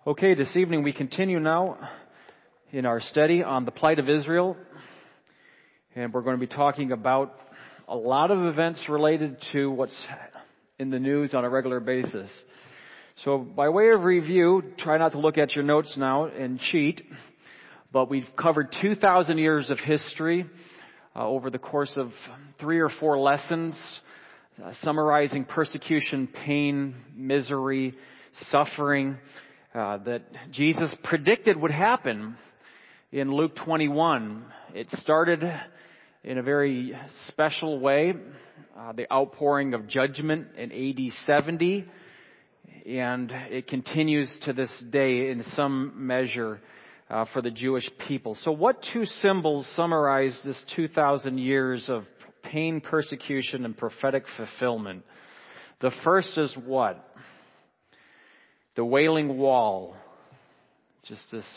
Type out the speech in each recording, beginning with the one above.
Okay, this evening we continue now in our study on the plight of Israel. And we're going to be talking about a lot of events related to what's in the news on a regular basis. So by way of review, try not to look at your notes now and cheat, but we've covered 2,000 years of history over the course of 3 or 4 lessons, summarizing persecution, pain, misery, suffering, that Jesus predicted would happen in Luke 21. It started in a very special way, the outpouring of judgment in AD 70, and it continues to this day in some measure for the Jewish people. So what 2 symbols summarize this 2,000 years of pain, persecution, and prophetic fulfillment? The first is what? The Wailing Wall. Just this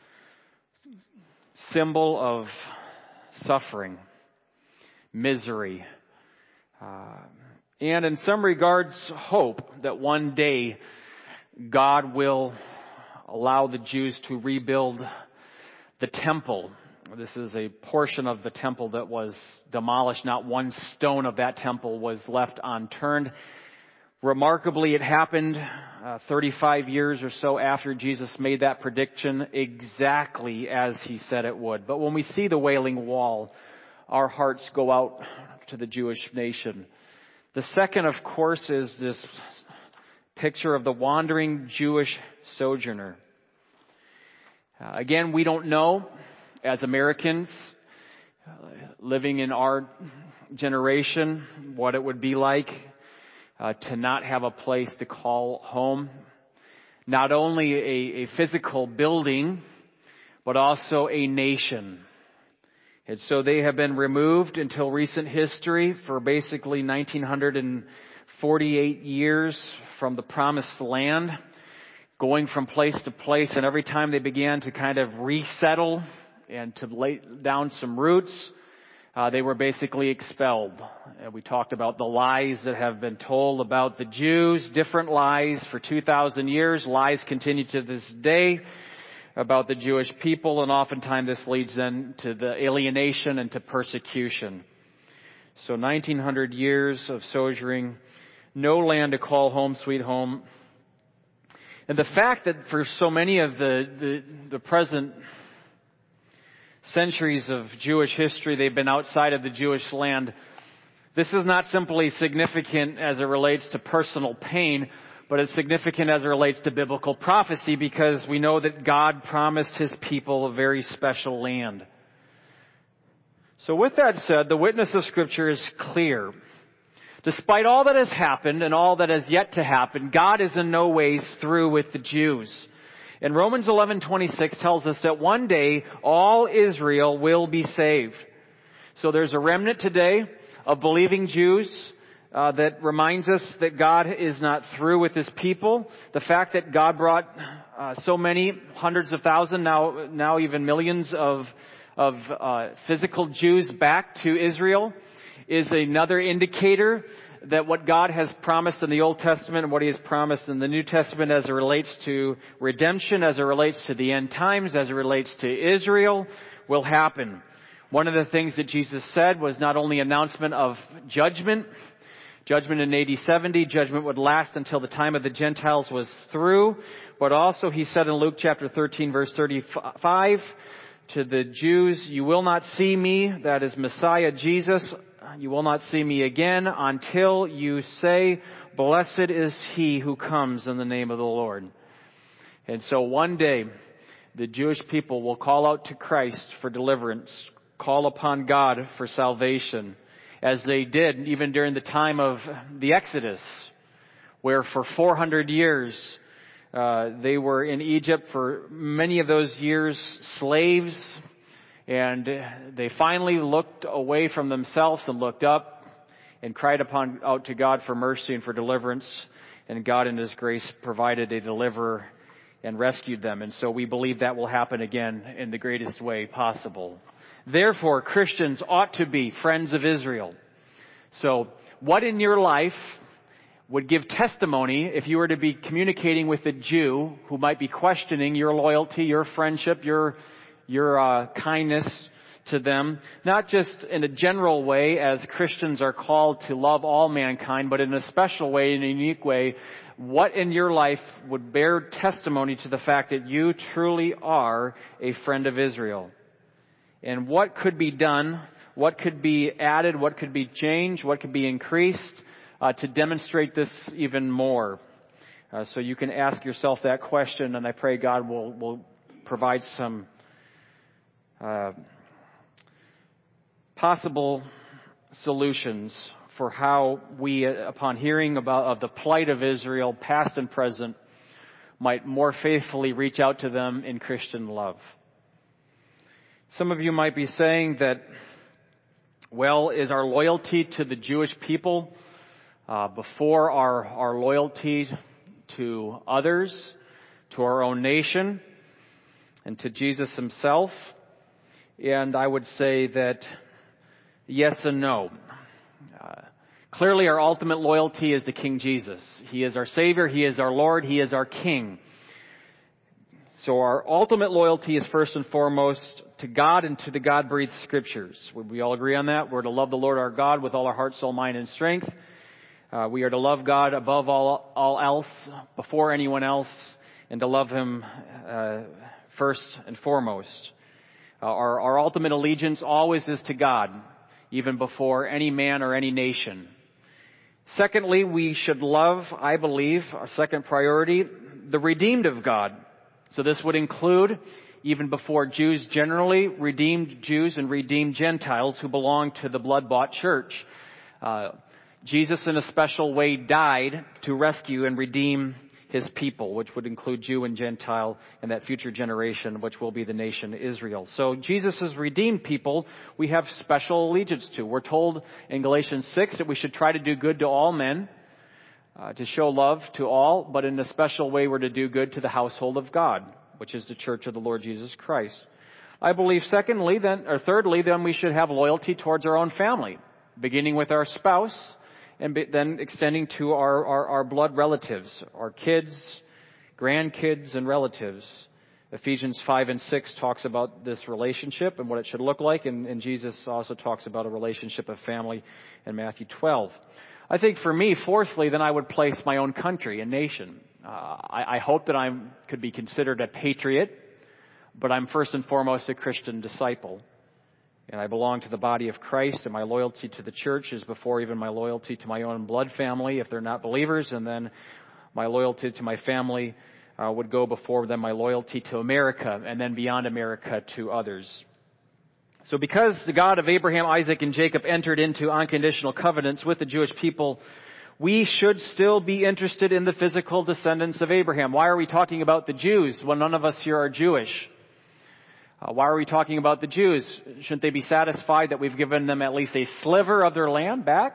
symbol of suffering, misery, and in some regards, hope that one day God will allow the Jews to rebuild the temple. This is a portion of the temple that was demolished. Not one stone of that temple was left unturned. Remarkably, it happened 35 years or so after Jesus made that prediction, exactly as he said it would. But when we see the Wailing Wall, our hearts go out to the Jewish nation. The second, of course, is this picture of the wandering Jewish sojourner. Again, we don't know, as Americans, living in our generation, what it would be like to not have a place to call home. Not only a physical building, but also a nation. And so they have been removed until recent history for basically 1948 years from the promised land, going from place to place. And every time they began to kind of resettle and to lay down some roots, they were basically expelled. And we talked about the lies that have been told about the Jews, different lies for 2,000 years. Lies continue to this day about the Jewish people, and oftentimes this leads then to the alienation and to persecution. So 1,900 years of sojourning, no land to call home, sweet home. And the fact that for so many of the present centuries of Jewish history, they've been outside of the Jewish land. This is not simply significant as it relates to personal pain, but it's significant as it relates to biblical prophecy, because we know that God promised His people a very special land. So with that said, the witness of Scripture is clear. Despite all that has happened and all that has yet to happen, God is in no ways through with the Jews. And Romans 11:26 tells us that one day all Israel will be saved. So there's a remnant today of believing Jews that reminds us that God is not through with His people. The fact that God brought so many hundreds of thousands, now even millions of physical Jews back to Israel is another indicator that what God has promised in the Old Testament and what He has promised in the New Testament as it relates to redemption, as it relates to the end times, as it relates to Israel, will happen. One of the things that Jesus said was not only announcement of judgment in AD 70, judgment would last until the time of the Gentiles was through, but also He said in Luke chapter 13 verse 35, to the Jews, you will not see me, that is Messiah Jesus, you will not see me again until you say, blessed is He who comes in the name of the Lord. And so one day, the Jewish people will call out to Christ for deliverance, call upon God for salvation, as they did even during the time of the Exodus, where for 400 years they were in Egypt, for many of those years slaves. And they finally looked away from themselves and looked up and cried out to God for mercy and for deliverance. And God in His grace provided a deliverer and rescued them. And so we believe that will happen again in the greatest way possible. Therefore, Christians ought to be friends of Israel. So what in your life would give testimony if you were to be communicating with a Jew who might be questioning your loyalty, your friendship, your kindness to them, not just in a general way as Christians are called to love all mankind, but in a special way, in a unique way. What in your life would bear testimony to the fact that you truly are a friend of Israel? And what could be done, what could be added, what could be changed, what could be increased to demonstrate this even more? So you can ask yourself that question, and I pray God will provide some possible solutions for how we, upon hearing of the plight of Israel, past and present, might more faithfully reach out to them in Christian love. Some of you might be saying that, well, is our loyalty to the Jewish people before our loyalty to others, to our own nation, and to Jesus himself? And I would say that yes and no. Clearly our ultimate loyalty is to King Jesus. He is our Savior, He is our Lord, He is our King. So our ultimate loyalty is first and foremost to God and to the God-breathed Scriptures. Would we all agree on that? We're to love the Lord our God with all our heart, soul, mind, and strength. We are to love God above all else, before anyone else, and to love Him first and foremost. Our ultimate allegiance always is to God, even before any man or any nation. Secondly, we should love, I believe, our second priority, the redeemed of God. So this would include, even before Jews generally, redeemed Jews and redeemed Gentiles who belong to the blood-bought church. Jesus in a special way died to rescue and redeem His people, which would include Jew and Gentile and that future generation, which will be the nation Israel. So Jesus' redeemed people, we have special allegiance to. We're told in Galatians 6 that we should try to do good to all men, to show love to all, but in a special way we're to do good to the household of God, which is the church of the Lord Jesus Christ. I believe thirdly, then we should have loyalty towards our own family, beginning with our spouse, and then extending to our blood relatives, our kids, grandkids, and relatives. Ephesians 5 and 6 talks about this relationship and what it should look like, and Jesus also talks about a relationship of family in Matthew 12. I think for me, fourthly, then I would place my own country and nation. I hope that I could be considered a patriot, but I'm first and foremost a Christian disciple. And I belong to the body of Christ, and my loyalty to the church is before even my loyalty to my own blood family, if they're not believers, and then my loyalty to my family would go before then my loyalty to America, and then beyond America to others. So because the God of Abraham, Isaac, and Jacob entered into unconditional covenants with the Jewish people, we should still be interested in the physical descendants of Abraham. Why are we talking about the Jews when none of us here are Jewish? Why are we talking about the Jews? Shouldn't they be satisfied that we've given them at least a sliver of their land back?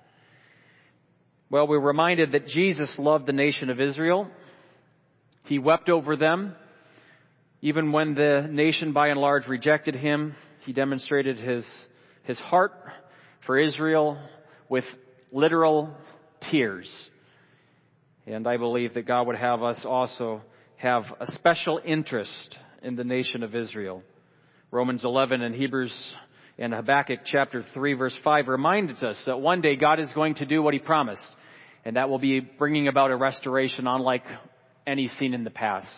Well, we're reminded that Jesus loved the nation of Israel. He wept over them. Even when the nation by and large rejected Him, He demonstrated His heart for Israel with literal tears. And I believe that God would have us also have a special interest in the nation of Israel. Romans 11 and Hebrews and Habakkuk chapter 3 verse 5 reminds us that one day God is going to do what He promised, and that will be bringing about a restoration unlike any seen in the past.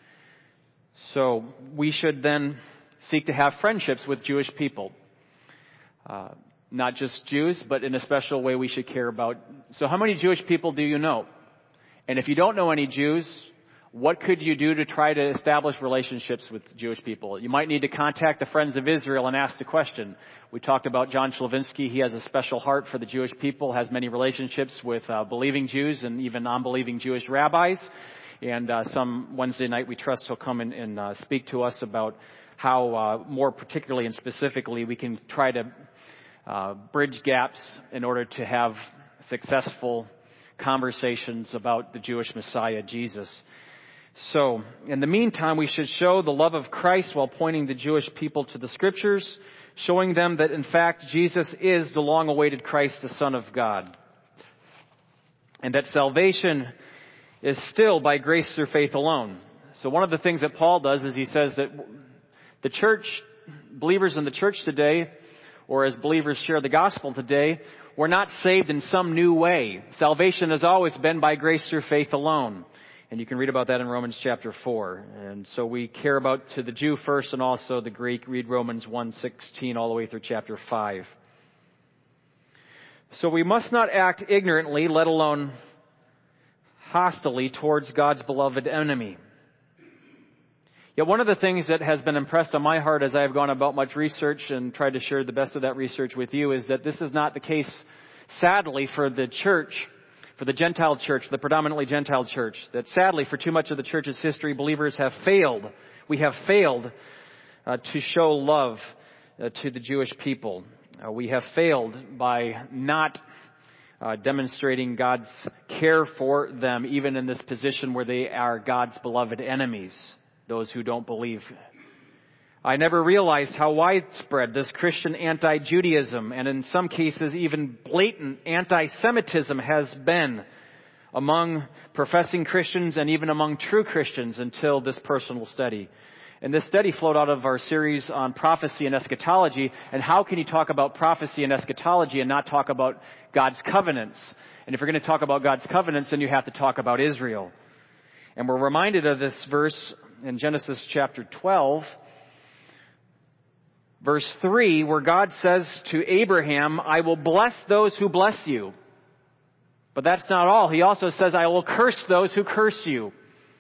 So we should then seek to have friendships with Jewish people. Not just Jews, but in a special way we should care about. So how many Jewish people do you know? And if you don't know any Jews, what could you do to try to establish relationships with Jewish people? You might need to contact the Friends of Israel and ask the question. We talked about John Slavinsky. He has a special heart for the Jewish people, has many relationships with believing Jews and even non-believing Jewish rabbis. And some Wednesday night we trust he'll come and speak to us about how more particularly and specifically we can try to bridge gaps in order to have successful conversations about the Jewish Messiah, Jesus. So, in the meantime, we should show the love of Christ while pointing the Jewish people to the Scriptures, showing them that, in fact, Jesus is the long-awaited Christ, the Son of God. and that salvation is still by grace through faith alone. So one of the things that Paul does is he says that the church, believers in the church today, or as believers share the gospel today, we're not saved in some new way. Salvation has always been by grace through faith alone. And you can read about that in Romans chapter 4. And so we care about to the Jew first and also the Greek. Read Romans 1:16 all the way through chapter 5. So we must not act ignorantly, let alone hostilely towards God's beloved enemy. Yet one of the things that has been impressed on my heart as I have gone about much research and tried to share the best of that research with you is that this is not the case, sadly, for the church, for the Gentile church, the predominantly Gentile church. That sadly, for too much of the church's history, believers have failed. We have failed to show love to the Jewish people. We have failed by not demonstrating God's care for them, even in this position where they are God's beloved enemies, those who don't believe. I never realized how widespread this Christian anti-Judaism and in some cases even blatant anti-Semitism has been among professing Christians and even among true Christians until this personal study. And this study flowed out of our series on prophecy and eschatology. And how can you talk about prophecy and eschatology and not talk about God's covenants? And if you're going to talk about God's covenants, then you have to talk about Israel. And we're reminded of this verse in Genesis chapter 12, verse 3, where God says to Abraham, I will bless those who bless you. But that's not all. He also says, I will curse those who curse you.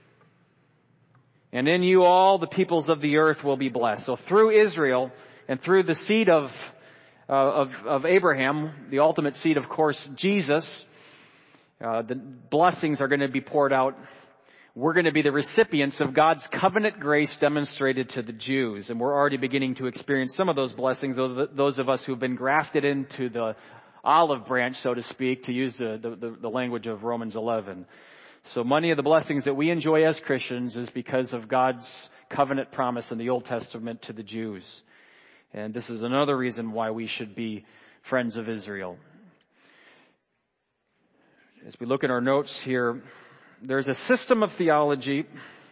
And in you all the peoples of the earth will be blessed. So through Israel and through the seed of Abraham, the ultimate seed, of course, Jesus, the blessings are going to be poured out. We're going to be the recipients of God's covenant grace demonstrated to the Jews. And we're already beginning to experience some of those blessings, those of us who've been grafted into the olive branch, so to speak, to use the language of Romans 11. So many of the blessings that we enjoy as Christians is because of God's covenant promise in the Old Testament to the Jews. And this is another reason why we should be friends of Israel. As we look at our notes here, there's a system of theology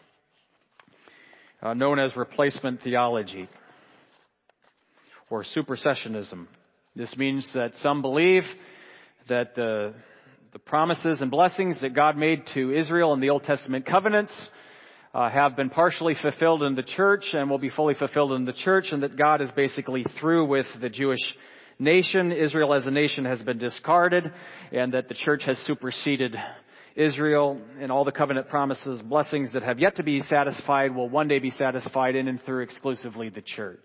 known as replacement theology or supersessionism. This means that some believe that the promises and blessings that God made to Israel in the Old Testament covenants have been partially fulfilled in the church and will be fully fulfilled in the church, and that God is basically through with the Jewish nation. Israel as a nation has been discarded, and that the church has superseded Israel, and all the covenant promises, blessings that have yet to be satisfied will one day be satisfied in and through exclusively the church.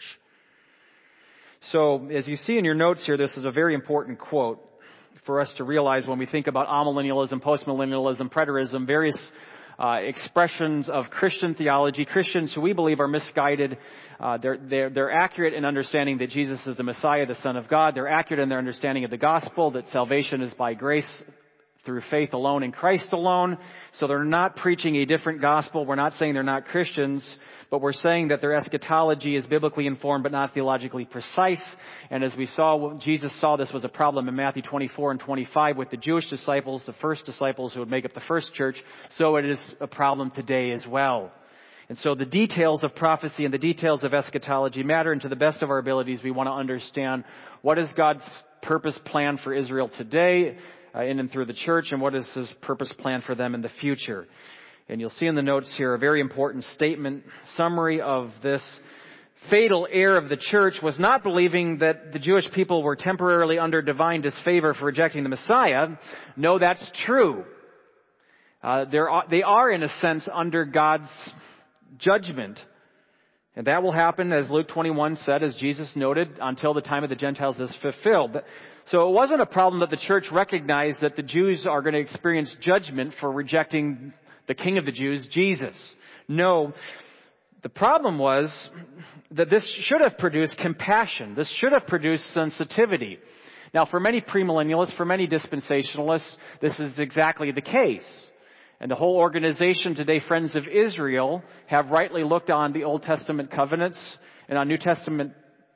So, as you see in your notes here, this is a very important quote for us to realize when we think about amillennialism, postmillennialism, preterism, various expressions of Christian theology. Christians who we believe are misguided. They're accurate in understanding that Jesus is the Messiah, the Son of God. They're accurate in their understanding of the gospel, that salvation is by grace through faith alone in Christ alone. So they're not preaching a different gospel. We're not saying they're not Christians, but we're saying that their eschatology is biblically informed but not theologically precise. And as we saw, Jesus saw this was a problem in Matthew 24 and 25 with the Jewish disciples, the first disciples who would make up the first church. So it is a problem today as well. And so the details of prophecy and the details of eschatology matter, and to the best of our abilities, we want to understand what is God's purpose plan for Israel today, in and through the church, and what is His purpose plan for them in the future. And you'll see in the notes here a very important statement, summary of this. Fatal error of the church was not believing that the Jewish people were temporarily under divine disfavor for rejecting the Messiah. No, that's true. They are, in a sense, under God's judgment. And that will happen, as Luke 21 said, as Jesus noted, until the time of the Gentiles is fulfilled. So it wasn't a problem that the church recognized that the Jews are going to experience judgment for rejecting the King of the Jews, Jesus. No, the problem was that this should have produced compassion. This should have produced sensitivity. Now, for many premillennialists, for many dispensationalists, this is exactly the case. And the whole organization today, Friends of Israel, have rightly looked on the Old Testament covenants and on New Testament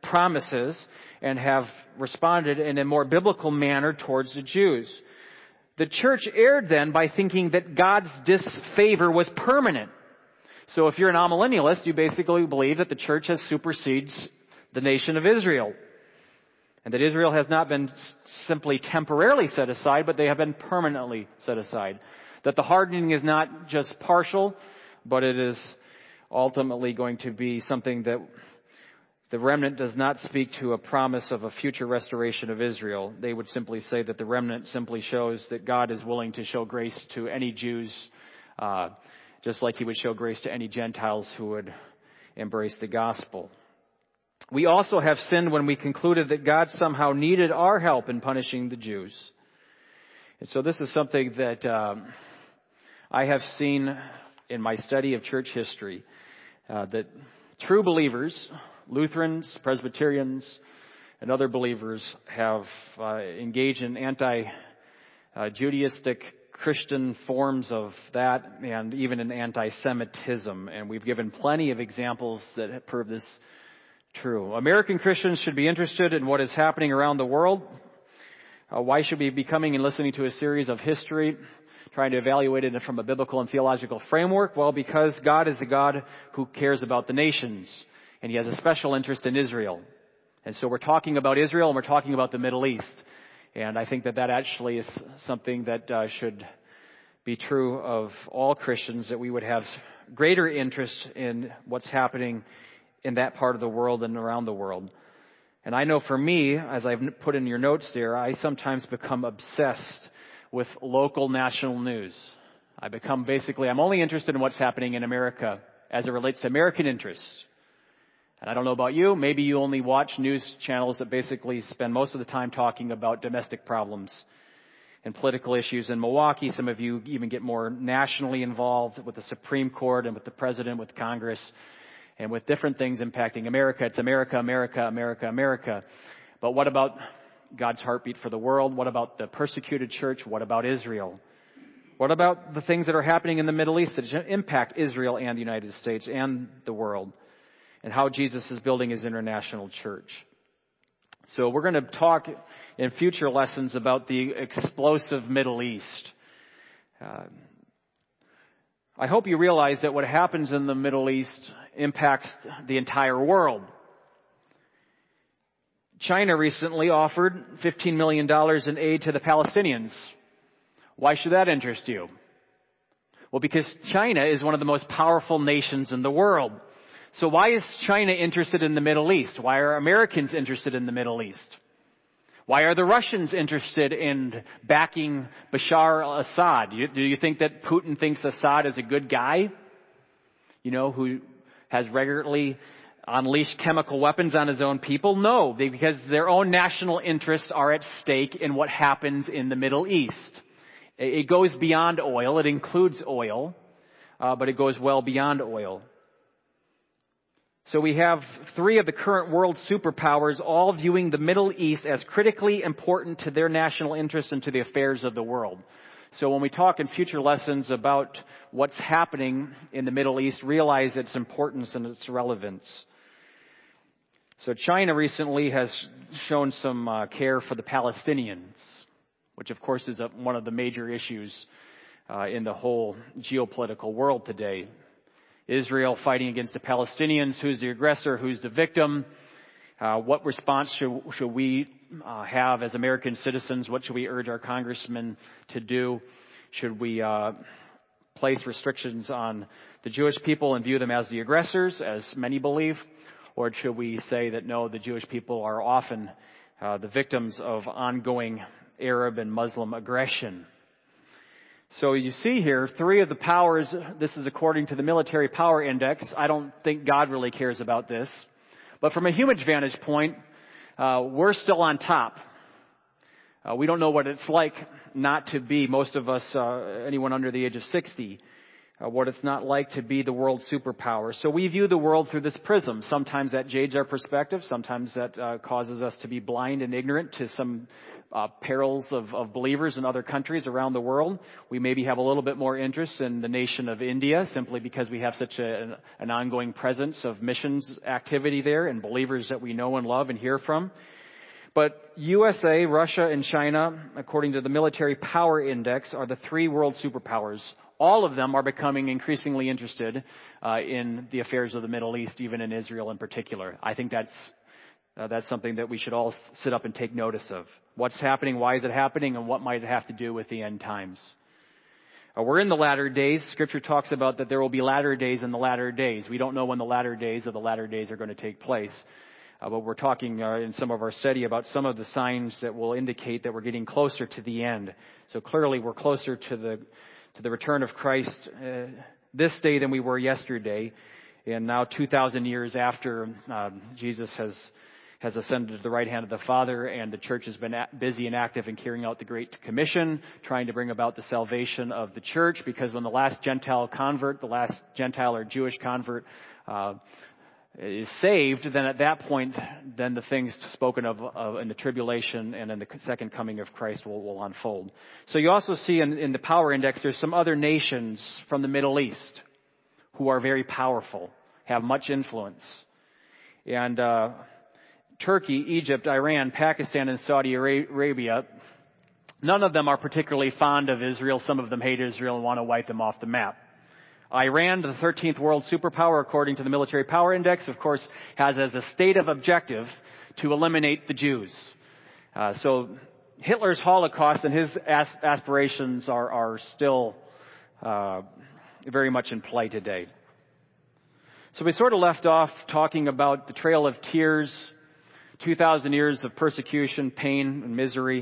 promises and have responded in a more biblical manner towards the Jews. The church erred then by thinking that God's disfavor was permanent. So if you're an amillennialist, you basically believe that the church has supersedes the nation of Israel. And that Israel has not been simply temporarily set aside, but they have been permanently set aside. That the hardening is not just partial, but it is ultimately going to be something that the remnant does not speak to a promise of a future restoration of Israel. They would simply say that the remnant simply shows that God is willing to show grace to any Jews, just like he would show grace to any Gentiles who would embrace the gospel. We also have sinned when we concluded that God somehow needed our help in punishing the Jews. And so this is something that I have seen in my study of church history, that true believers, Lutherans, Presbyterians, and other believers have engaged in anti-Judaistic Christian forms of that, and even in anti-Semitism. And we've given plenty of examples that prove this true. American Christians should be interested in what is happening around the world. Why should we be coming and listening to a series of history, trying to evaluate it from a biblical and theological framework? Well, because God is a God who cares about the nations, and he has a special interest in Israel. And so we're talking about Israel, and we're talking about the Middle East. And I think that actually is something that should be true of all Christians, that we would have greater interest in what's happening in that part of the world and around the world. And I know for me, as I've put in your notes there, I sometimes become obsessed with local national news. I'm only interested in what's happening in America as it relates to American interests. And I don't know about you, maybe you only watch news channels that basically spend most of the time talking about domestic problems and political issues in Milwaukee. Some of you even get more nationally involved with the Supreme Court and with the President, with Congress, and with different things impacting America. It's America, America, America, America. But what about God's heartbeat for the world? What about the persecuted church? What about Israel? What about the things that are happening in the Middle East that impact Israel and the United States and the world? And how Jesus is building his international church. So we're going to talk in future lessons about the explosive Middle East. I hope you realize that what happens in the Middle East impacts the entire world. China recently offered $15 million in aid to the Palestinians. Why should that interest you? Well, because China is one of the most powerful nations in the world. So why is China interested in the Middle East? Why are Americans interested in the Middle East? Why are the Russians interested in backing Bashar al-Assad? Do you think that Putin thinks Assad is a good guy? Who has regularly unleashed chemical weapons on his own people? No, because their own national interests are at stake in what happens in the Middle East. It goes beyond oil. It includes oil, but it goes well beyond oil. So we have three of the current world superpowers all viewing the Middle East as critically important to their national interest and to the affairs of the world. So when we talk in future lessons about what's happening in the Middle East, realize its importance and its relevance. So China recently has shown some care for the Palestinians, which of course is one of the major issues in the whole geopolitical world today. Israel fighting against the Palestinians. Who's the aggressor? Who's the victim? What response should we have as American citizens? What should we urge our congressmen to do? Should we place restrictions on the Jewish people and view them as the aggressors, as many believe? Or should we say that no, the Jewish people are often the victims of ongoing Arab and Muslim aggression? So you see here, three of the powers, this is according to the Military Power Index. I don't think God really cares about this. But from a human vantage point, we're still on top. We don't know what it's like not to be, most of us, anyone under the age of 60, what it's not like to be the world superpower. So we view the world through this prism. Sometimes that jades our perspective. Sometimes that causes us to be blind and ignorant to some perils of believers in other countries around the world. We maybe have a little bit more interest in the nation of India simply because we have such an ongoing presence of missions activity there and believers that we know and love and hear from. But USA, Russia, and China, according to the Military Power Index, are the three world superpowers. All of them are becoming increasingly interested in the affairs of the Middle East, even in Israel in particular. I think that's something that we should all sit up and take notice of. What's happening, why is it happening, and what might it have to do with the end times? We're in the latter days. Scripture talks about that there will be latter days in the latter days. We don't know when the latter days of the latter days are going to take place. But we're talking in some of our study about some of the signs that will indicate that we're getting closer to the end. So clearly we're closer to the return of Christ this day than we were yesterday. And now 2,000 years after Jesus has ascended to the right hand of the Father, and the church has been busy and active in carrying out the Great Commission, trying to bring about the salvation of the church, because when the last Gentile or Jewish convert is saved, then at that point, then the things spoken of in the tribulation and in the second coming of Christ will unfold. So you also see in the power index, there's some other nations from the Middle East who are very powerful, have much influence. And Turkey, Egypt, Iran, Pakistan, and Saudi Arabia, none of them are particularly fond of Israel. Some of them hate Israel and want to wipe them off the map. Iran, the 13th world superpower, according to the Military Power Index, of course, has as a stated objective to eliminate the Jews. So Hitler's Holocaust and his aspirations are still very much in play today. So we sort of left off talking about the Trail of Tears, 2,000 years of persecution, pain, and misery.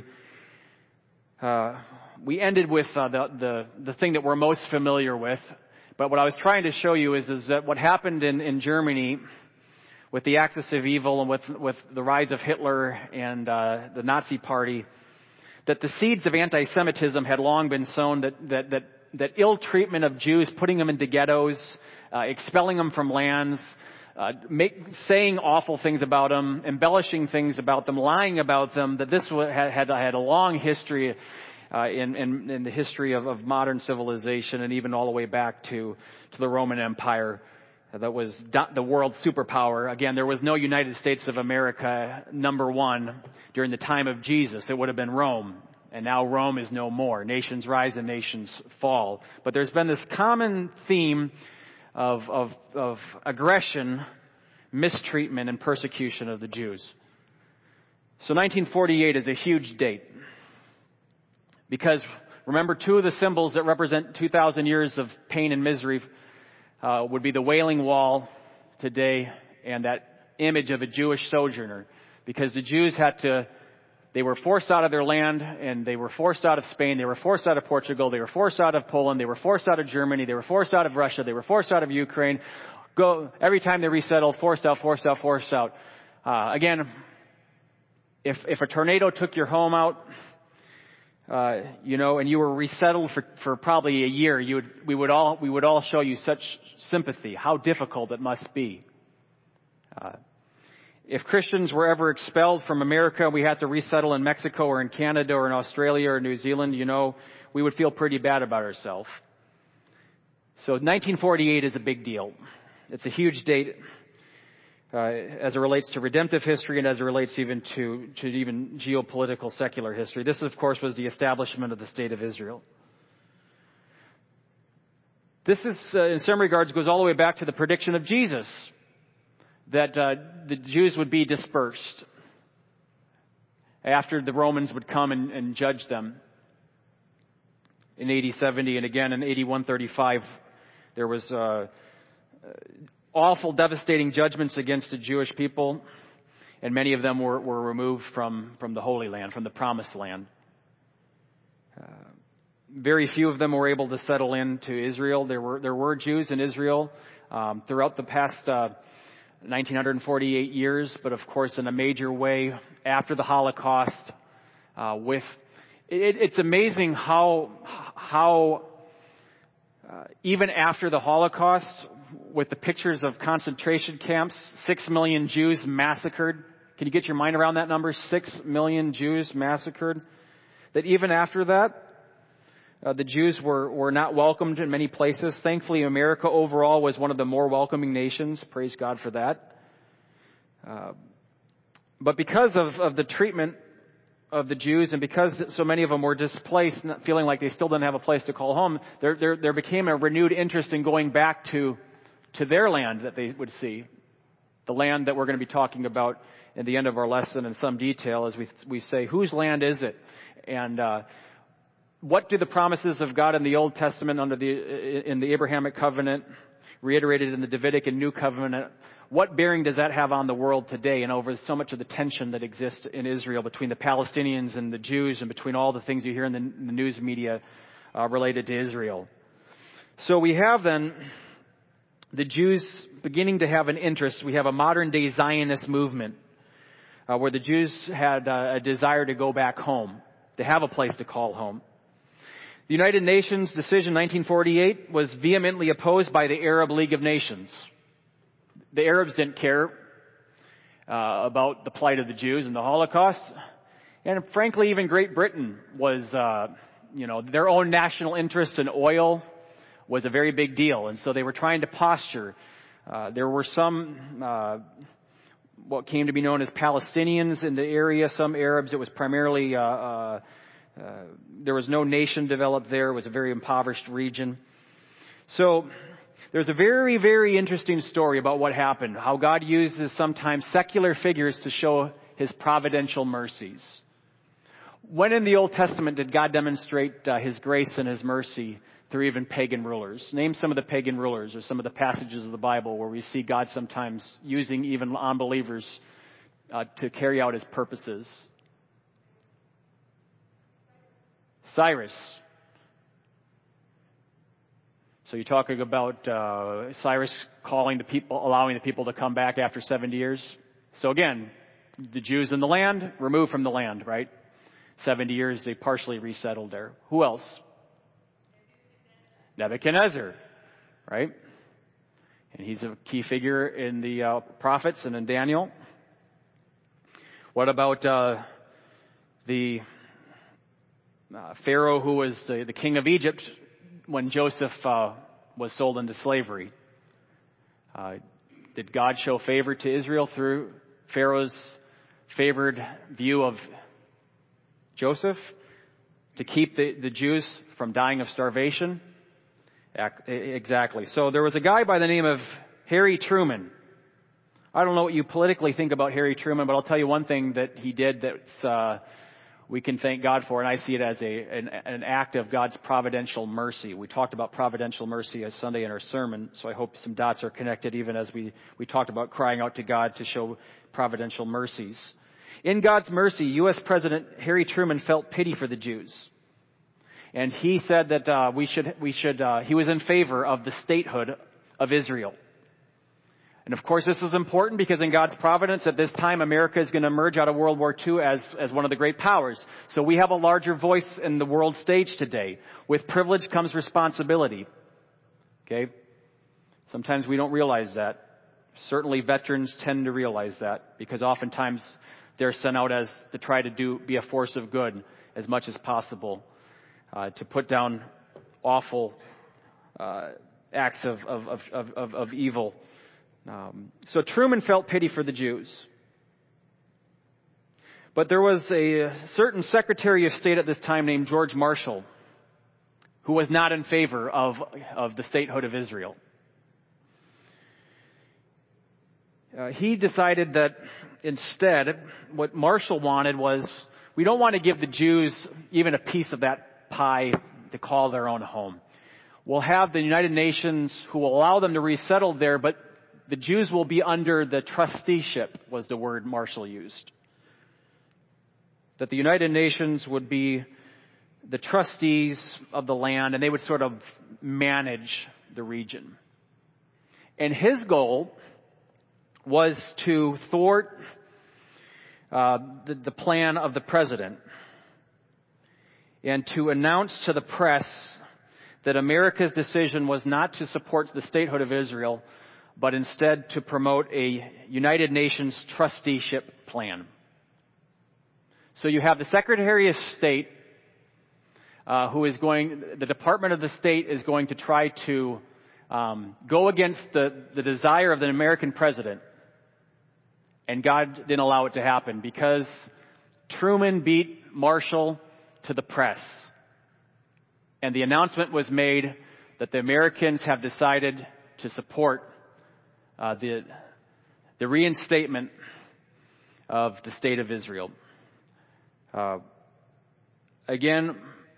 We ended with the thing that we're most familiar with. But what I was trying to show you is that what happened in Germany with the axis of evil and with the rise of Hitler and the Nazi Party, that the seeds of anti-Semitism had long been sown, that ill treatment of Jews, putting them into ghettos, expelling them from lands, saying awful things about them, embellishing things about them, lying about them, that this had a long history in the history of modern civilization, and even all the way back to the Roman Empire. That was the world superpower. Again, there was no United States of America #1 during the time of Jesus. It would have been Rome. And now Rome is no more. Nations rise and nations fall. But there's been this common theme of aggression, mistreatment, and persecution of the Jews. So 1948 is a huge date. Because remember, two of the symbols that represent 2,000 years of pain and misery would be the Wailing Wall today and that image of a Jewish sojourner. Because the Jews they were forced out of their land, and they were forced out of Spain, they were forced out of Portugal, they were forced out of Poland, they were forced out of Germany, they were forced out of Russia, they were forced out of Ukraine. Every time they resettled, forced out. Again, if a tornado took your home out, and you were resettled for probably a year, we would all show you such sympathy, how difficult it must be. If Christians were ever expelled from America, we had to resettle in Mexico or in Canada or in Australia or New Zealand, we would feel pretty bad about ourselves. So 1948 is a big deal. It's a huge date. As it relates to redemptive history and as it relates even to even geopolitical secular history. This, of course, was the establishment of the State of Israel. This is, in some regards, goes all the way back to the prediction of Jesus that the Jews would be dispersed after the Romans would come and judge them. In AD 70 and again in AD 135, there was awful, devastating judgments against the Jewish people, and many of them were removed from the Holy Land, from the Promised Land. Very few of them were able to settle into Israel. There were Jews in Israel throughout the past 1948 years, but of course in a major way after the Holocaust. It's amazing how even after the Holocaust, with the pictures of concentration camps, 6 million Jews massacred. Can you get your mind around that number? 6 million Jews massacred. That even after that, the Jews were not welcomed in many places. Thankfully, America overall was one of the more welcoming nations. Praise God for that. But because of the treatment of the Jews, and because so many of them were displaced, feeling like they still didn't have a place to call home, there became a renewed interest in going back to their land that they would see, the land that we're going to be talking about in the end of our lesson in some detail as we say, whose land is it? And what do the promises of God in the Old Testament in the Abrahamic covenant, reiterated in the Davidic and New Covenant, what bearing does that have on the world today and over so much of the tension that exists in Israel between the Palestinians and the Jews and between all the things you hear in the news media related to Israel? So we have then the Jews beginning to have an interest. We have a modern day Zionist movement where the Jews had a desire to go back home, to have a place to call home. The United Nations decision 1948 was vehemently opposed by the Arab League of Nations. The Arabs didn't care about the plight of the Jews and the Holocaust. And frankly, even Great Britain was, their own national interest in oil was a very big deal. And so they were trying to posture. There were some, what came to be known as Palestinians in the area, some Arabs. It was primarily, there was no nation developed there. It was a very impoverished region. So there's a very, very interesting story about what happened, how God uses sometimes secular figures to show His providential mercies. When in the Old Testament did God demonstrate His grace and His mercy through even pagan rulers? Name some of the pagan rulers or some of the passages of the Bible where we see God sometimes using even unbelievers to carry out His purposes. Cyrus. So you're talking about Cyrus calling the people, allowing the people to come back after 70 years. So again, the Jews in the land, removed from the land, right? 70 years, they partially resettled there. Who else? Nebuchadnezzar, right? And he's a key figure in the prophets and in Daniel. What about the Pharaoh who was the king of Egypt when Joseph was sold into slavery? Did God show favor to Israel through Pharaoh's favored view of Joseph to keep the Jews from dying of starvation? Exactly. So there was a guy by the name of Harry Truman. I don't know what you politically think about Harry Truman, but I'll tell you one thing that he did that's we can thank God for, and I see it as an act of God's providential mercy. We talked about providential mercy as Sunday in our sermon, so I hope some dots are connected even as we talked about crying out to God to show providential mercies. In God's mercy, U.S. President Harry Truman felt pity for the Jews. And he said that he was in favor of the statehood of Israel. And of course, this is important because in God's providence at this time, America is going to emerge out of World War II as one of the great powers. So we have a larger voice in the world stage today. With privilege comes responsibility. Okay? Sometimes we don't realize that. Certainly veterans tend to realize that because oftentimes they're sent out as to try to be a force of good as much as possible, to put down awful acts of evil. So Truman felt pity for the Jews. But there was a certain Secretary of State at this time named George Marshall who was not in favor of the statehood of Israel. He decided that instead what Marshall wanted was, we don't want to give the Jews even a piece of that pie to call their own home. We'll have the United Nations who will allow them to resettle there, but the Jews will be under the trusteeship, was the word Marshall used. That the United Nations would be the trustees of the land, and they would sort of manage the region. And his goal was to thwart the plan of the president and to announce to the press that America's decision was not to support the statehood of Israel, but instead to promote a United Nations trusteeship plan. So you have the Secretary of State the Department of the State is going to try to go against the desire of the American president And God didn't allow it to happen because Truman beat Marshall to the press. And the announcement was made that the Americans have decided to support the reinstatement of the state of Israel. Again,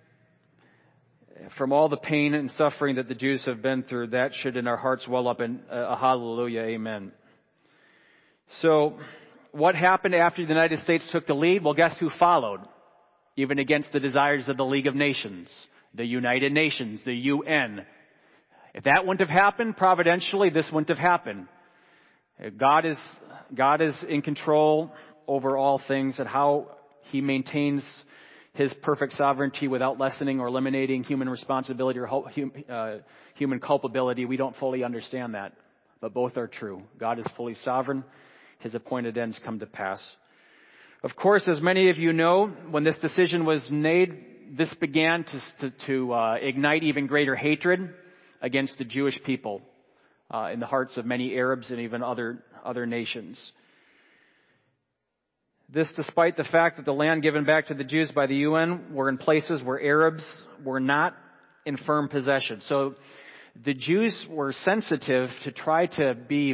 from all the pain and suffering that the Jews have been through, that should in our hearts well up in a hallelujah, amen. So, what happened after the United States took the lead? Well, guess who followed? Even against the desires of the League of Nations, the United Nations, the UN. If that wouldn't have happened, providentially, this wouldn't have happened. God is in control over all things, and how He maintains His perfect sovereignty without lessening or eliminating human responsibility or human culpability. We don't fully understand that, but both are true. God is fully sovereign. His appointed ends come to pass. Of course, as many of you know, when this decision was made, this began to ignite even greater hatred against the Jewish people in the hearts of many Arabs and even other nations. This despite the fact that the land given back to the Jews by the UN were in places where Arabs were not in firm possession. So the Jews were sensitive to try to be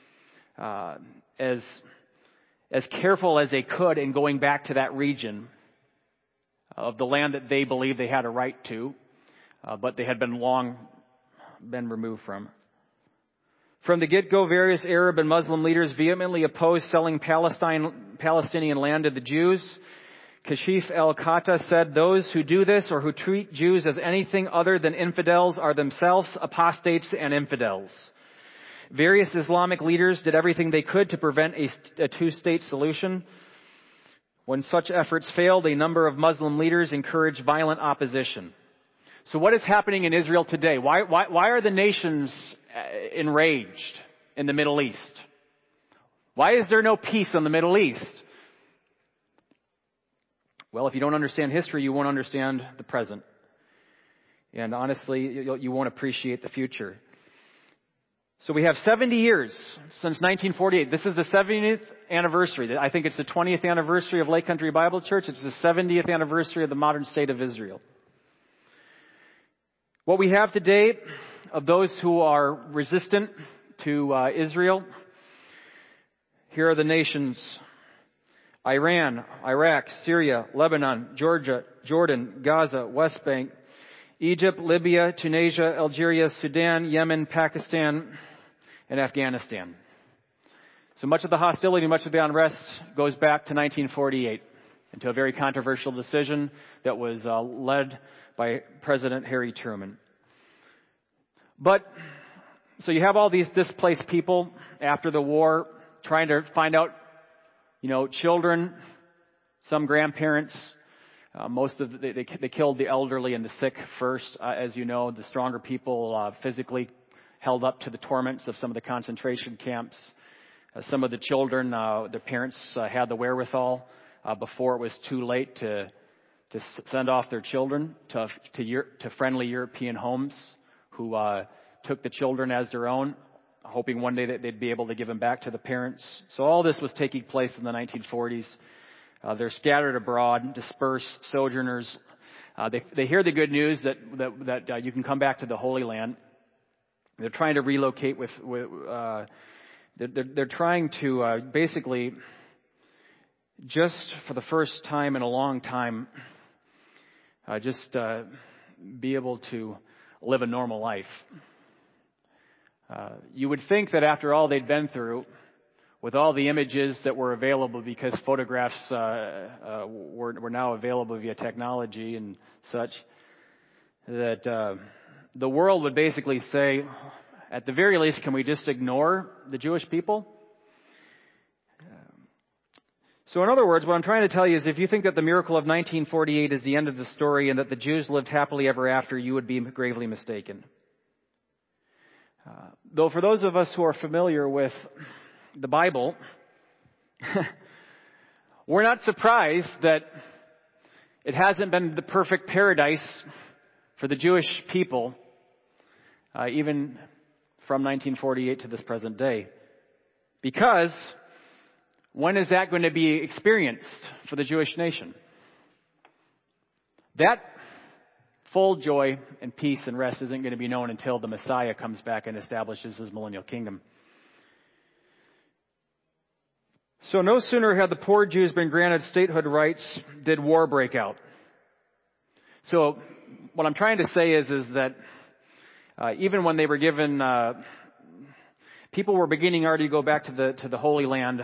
as careful as they could in going back to that region of the land that they believed they had a right to, but they had long been removed from. From the get-go, various Arab and Muslim leaders vehemently opposed selling Palestinian land to the Jews. Kashif al-Khatta said, "Those who do this or who treat Jews as anything other than infidels are themselves apostates and infidels." Various Islamic leaders did everything they could to prevent a two-state solution. When such efforts failed, a number of Muslim leaders encouraged violent opposition. So what is happening in Israel today? Why are the nations enraged in the Middle East? Why is there no peace in the Middle East? Well, if you don't understand history, you won't understand the present. And honestly, you won't appreciate the future. So we have 70 years since 1948. This is the 70th anniversary. I think it's the 20th anniversary of Lake Country Bible Church. It's the 70th anniversary of the modern state of Israel. What we have today of those who are resistant to Israel, here are the nations: Iran, Iraq, Syria, Lebanon, Georgia, Jordan, Gaza, West Bank, Egypt, Libya, Tunisia, Algeria, Sudan, Yemen, Pakistan, and Afghanistan. So much of the hostility, much of the unrest goes back to 1948 and to a very controversial decision that was led by President Harry Truman. But, so you have all these displaced people after the war trying to find out, children, some grandparents. They killed the elderly and the sick first. As you know, the stronger people physically held up to the torments of some of the concentration camps. Some of the children, their parents had the wherewithal before it was too late to send off their children to friendly European homes who took the children as their own, hoping one day that they'd be able to give them back to the parents. So all this was taking place in the 1940s. They're scattered abroad, dispersed sojourners. They hear the good news that you can come back to the Holy Land. They're trying to relocate they're trying to basically, just for the first time in a long time, be able to live a normal life. You would think that after all they'd been through, with all the images that were available, because photographs were now available via technology and such, that the world would basically say, at the very least, can we just ignore the Jewish people? So in other words, what I'm trying to tell you is if you think that the miracle of 1948 is the end of the story and that the Jews lived happily ever after, you would be gravely mistaken. Though for those of us who are familiar with the Bible, we're not surprised that it hasn't been the perfect paradise for the Jewish people, even from 1948 to this present day. Because When is that going to be experienced for the Jewish nation? That full joy and peace and rest isn't going to be known until the Messiah comes back and establishes his millennial kingdom. So no sooner had the poor Jews been granted statehood rights did war break out. So what I'm trying to say is that even when they were given, people were beginning already to go back to the Holy Land.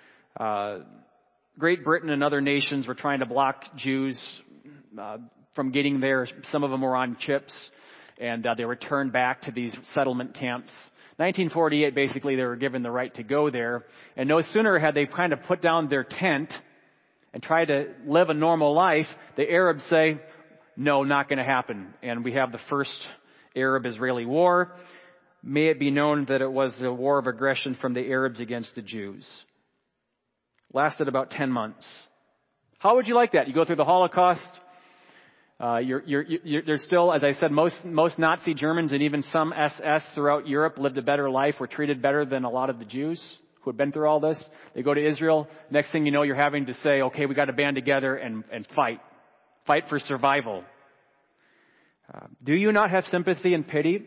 Great Britain and other nations were trying to block Jews from getting there. Some of them were on ships, and they were turned back to these settlement camps. 1948, basically, they were given the right to go there. And no sooner had they kind of put down their tent and tried to live a normal life, the Arabs say, no, not going to happen. And we have the first Arab-Israeli war. May it be known that it was a war of aggression from the Arabs against the Jews. Lasted about 10 months. How would you like that? You go through the Holocaust. There's still, as I said, most Nazi Germans and even some SS throughout Europe lived a better life, were treated better than a lot of the Jews who had been through all this. They go to Israel. Next thing you know, you're having to say, okay, we got to band together and fight. Fight for survival. Do you not have sympathy and pity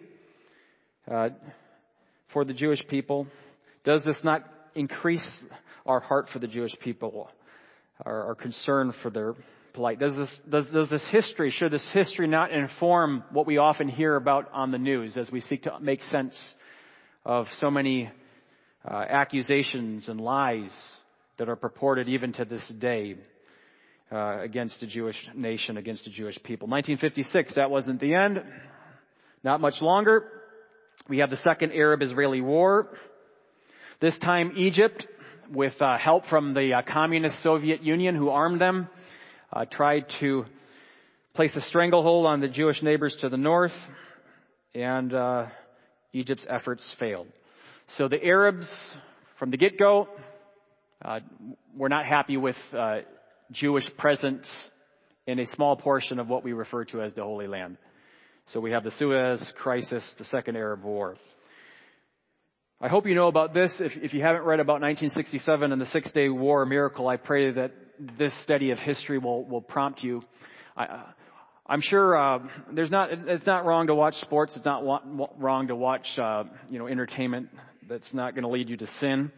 for the Jewish people? Does this not increase our heart for the Jewish people, our concern for their plight? Should this history not inform what we often hear about on the news as we seek to make sense of so many accusations and lies that are purported even to this day against the Jewish nation, against the Jewish people? 1956, that wasn't the end. Not much longer. We have the Second Arab-Israeli War. This time Egypt, with help from the communist Soviet Union who armed them, tried to place a stranglehold on the Jewish neighbors to the north, and Egypt's efforts failed. So the Arabs, from the get-go, were not happy with Jewish presence in a small portion of what we refer to as the Holy Land. So we have the Suez Crisis, the Second Arab War. I hope you know about this. If you haven't read about 1967 and the Six-Day War miracle, I pray that this study of history will prompt you. I'm sure it's not wrong to watch sports. It's not wrong to watch entertainment that's not going to lead you to sin.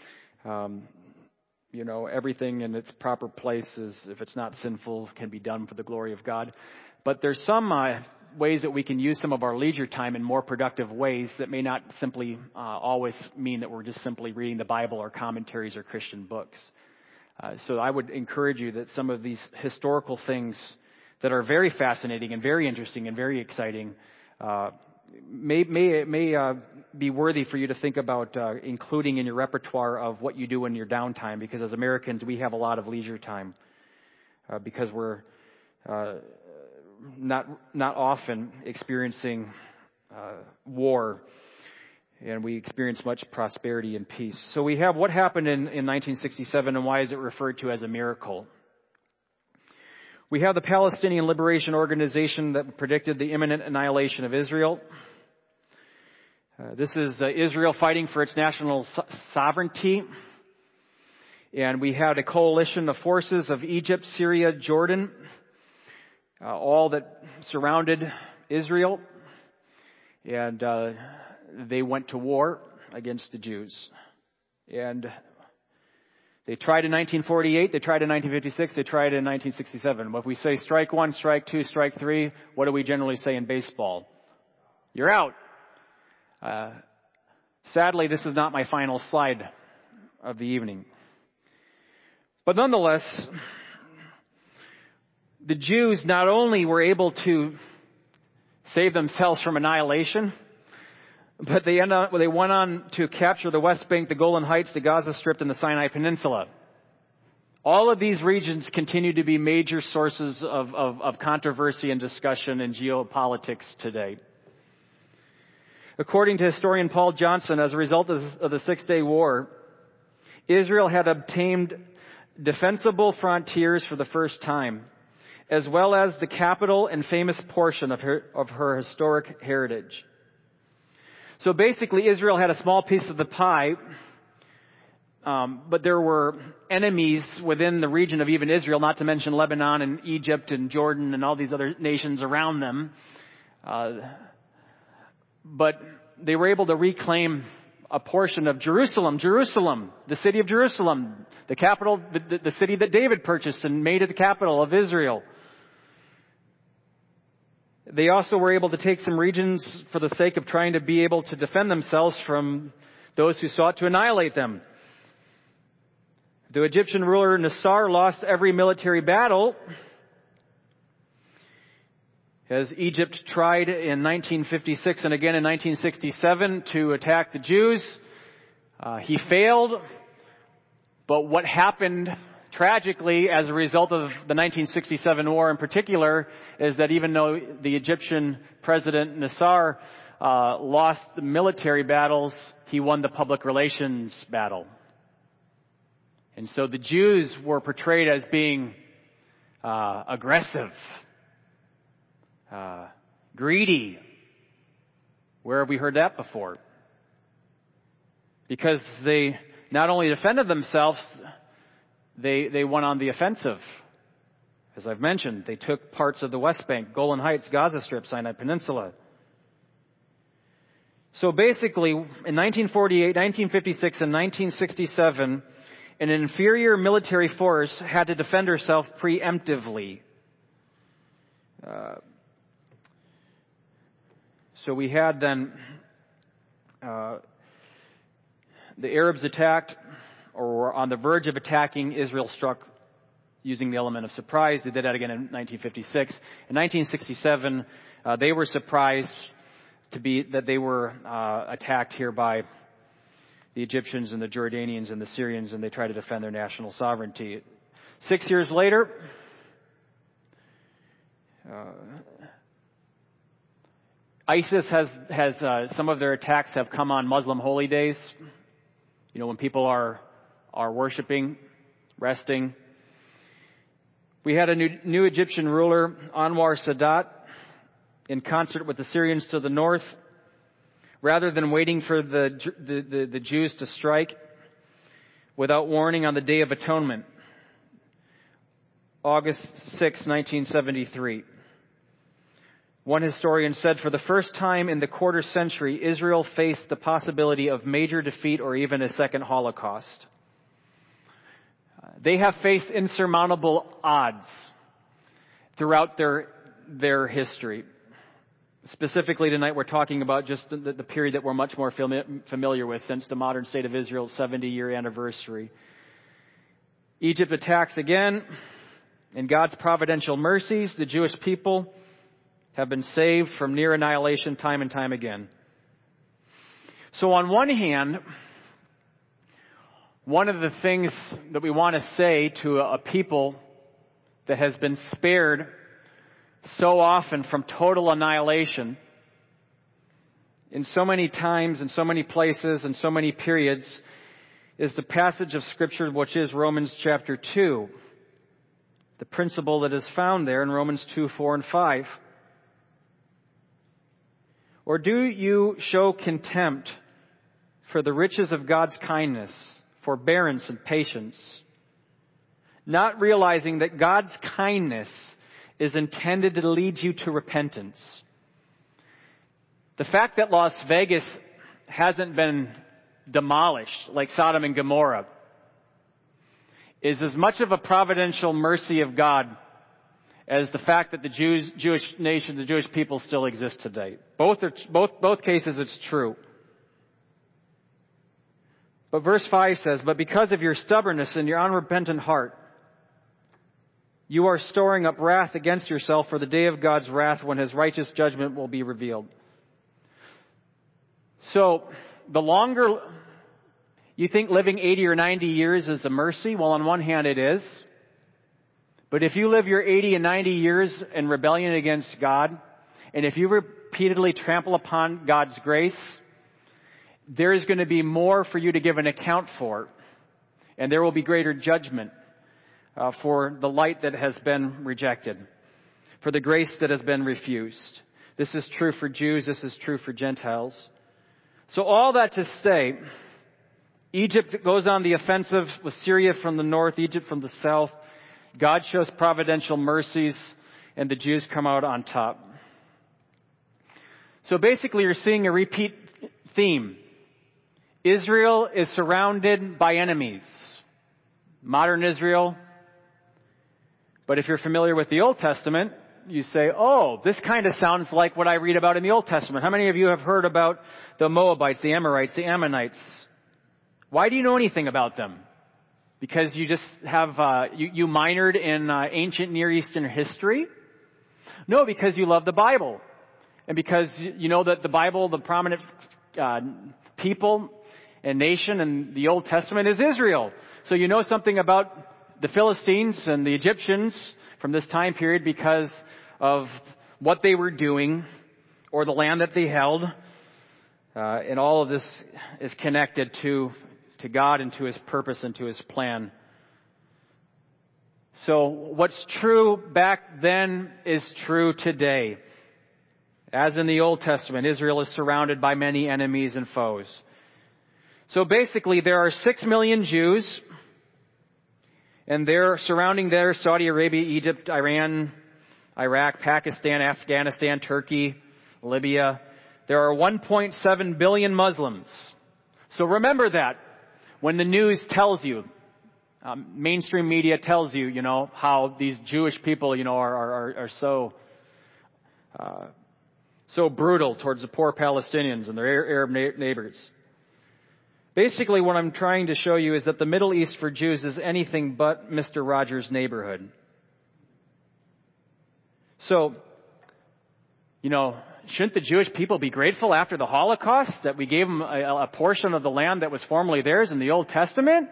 Everything in its proper place is, if it's not sinful, can be done for the glory of God. But there's some ways that we can use some of our leisure time in more productive ways that may not simply always mean that we're just simply reading the Bible or commentaries or Christian books. So I would encourage you that some of these historical things that are very fascinating and very interesting and very exciting may be worthy for you to think about including in your repertoire of what you do in your downtime, because as Americans we have a lot of leisure time because we're not often experiencing war, and we experience much prosperity and peace. So we have what happened in 1967, and why is it referred to as a miracle? We have the Palestinian Liberation Organization that predicted the imminent annihilation of Israel. This is Israel fighting for its national sovereignty. And we had a coalition of forces of Egypt, Syria, Jordan, all that surrounded Israel. And they went to war against the Jews. And they tried in 1948, they tried in 1956, they tried in 1967. If we say strike one, strike two, strike three, what do we generally say in baseball? You're out. Sadly, this is not my final slide of the evening. But nonetheless, the Jews not only were able to save themselves from annihilation, but they went on to capture the West Bank, the Golan Heights, the Gaza Strip, and the Sinai Peninsula. All of these regions continue to be major sources of controversy and discussion in geopolitics today. According to historian Paul Johnson, as a result of the Six-Day War, Israel had obtained defensible frontiers for the first time, as well as the capital and famous portion of her historic heritage. So basically, Israel had a small piece of the pie but there were enemies within the region of even Israel, not to mention Lebanon and Egypt and Jordan and all these other nations around them. But they were able to reclaim a portion of Jerusalem, the city of Jerusalem, the capital, the city that David purchased and made it the capital of Israel. They also were able to take some regions for the sake of trying to be able to defend themselves from those who sought to annihilate them. The Egyptian ruler Nasar lost every military battle as Egypt tried in 1956 and again in 1967 to attack the Jews. He failed, but what happened tragically as a result of the 1967 war in particular is that even though the Egyptian president Nasar lost the military battles, he won the public relations battle. And so the Jews were portrayed as being aggressive, greedy. Where have we heard that before? Because they not only defended themselves, they went on the offensive. As I've mentioned, they took parts of the West Bank, Golan Heights, Gaza Strip, Sinai Peninsula. So basically, in 1948, 1956, and 1967, an inferior military force had to defend herself preemptively. So we had then the Arabs attacked, or were on the verge of attacking. Israel struck using the element of surprise. They did that again in 1956. In 1967, they were surprised that they were attacked here by the Egyptians and the Jordanians and the Syrians, and they tried to defend their national sovereignty. 6 years later, ISIS has some of their attacks have come on Muslim holy days. You know, when people are worshiping, resting. We had a new Egyptian ruler, Anwar Sadat, in concert with the Syrians to the north. Rather than waiting for the Jews to strike without warning on the Day of Atonement, August 6, 1973. One historian said, for the first time in the quarter century, Israel faced the possibility of major defeat or even a second Holocaust. They have faced insurmountable odds throughout their history. Specifically tonight, we're talking about just the period that we're much more familiar with since the modern state of Israel's 70-year anniversary. Egypt attacks again. In God's providential mercies, the Jewish people have been saved from near annihilation time and time again. So on one hand, one of the things that we want to say to a people that has been spared so often from total annihilation in so many times, in so many places, in so many periods, is the passage of Scripture which is Romans chapter 2. The principle that is found there in Romans 2, 4, and 5. Or do you show contempt for the riches of God's kindness, forbearance, and patience, not realizing that God's kindness is intended to lead you to repentance? The fact that Las Vegas hasn't been demolished like Sodom and Gomorrah is as much of a providential mercy of God as the fact that the Jewish nation, the Jewish people still exist today. Both cases it's true. But verse 5 says, but because of your stubbornness and your unrepentant heart, you are storing up wrath against yourself for the day of God's wrath when His righteous judgment will be revealed. So, the longer you think living 80 or 90 years is a mercy, well, on one hand it is. But if you live your 80 and 90 years in rebellion against God, and if you repeatedly trample upon God's grace, there is going to be more for you to give an account for. And there will be greater judgment for the light that has been rejected, for the grace that has been refused. This is true for Jews. This is true for Gentiles. So all that to say, Egypt goes on the offensive with Syria from the north, Egypt from the south. God shows providential mercies, and the Jews come out on top. So basically, you're seeing a repeat theme. Israel is surrounded by enemies. Modern Israel. But if you're familiar with the Old Testament, you say, oh, this kind of sounds like what I read about in the Old Testament. How many of you have heard about the Moabites, the Amorites, the Ammonites? Why do you know anything about them? Because you just have, you minored in ancient Near Eastern history? No, because you love the Bible. And because you know that the Bible, the prominent people and nation in the Old Testament is Israel. So you know something about the Philistines and the Egyptians from this time period because of what they were doing or the land that they held. And all of this is connected to God and to His purpose and to His plan. So what's true back then is true today. As in the Old Testament, Israel is surrounded by many enemies and foes. So basically, there are 6 million Jews, and they're surrounding there Saudi Arabia, Egypt, Iran, Iraq, Pakistan, Afghanistan, Turkey, Libya. There are 1.7 billion Muslims. So remember that when the news tells you, mainstream media tells you, how these Jewish people, are so brutal towards the poor Palestinians and their Arab neighbors. Basically, what I'm trying to show you is that the Middle East for Jews is anything but Mr. Rogers' neighborhood. So, shouldn't the Jewish people be grateful after the Holocaust that we gave them a portion of the land that was formerly theirs in the Old Testament?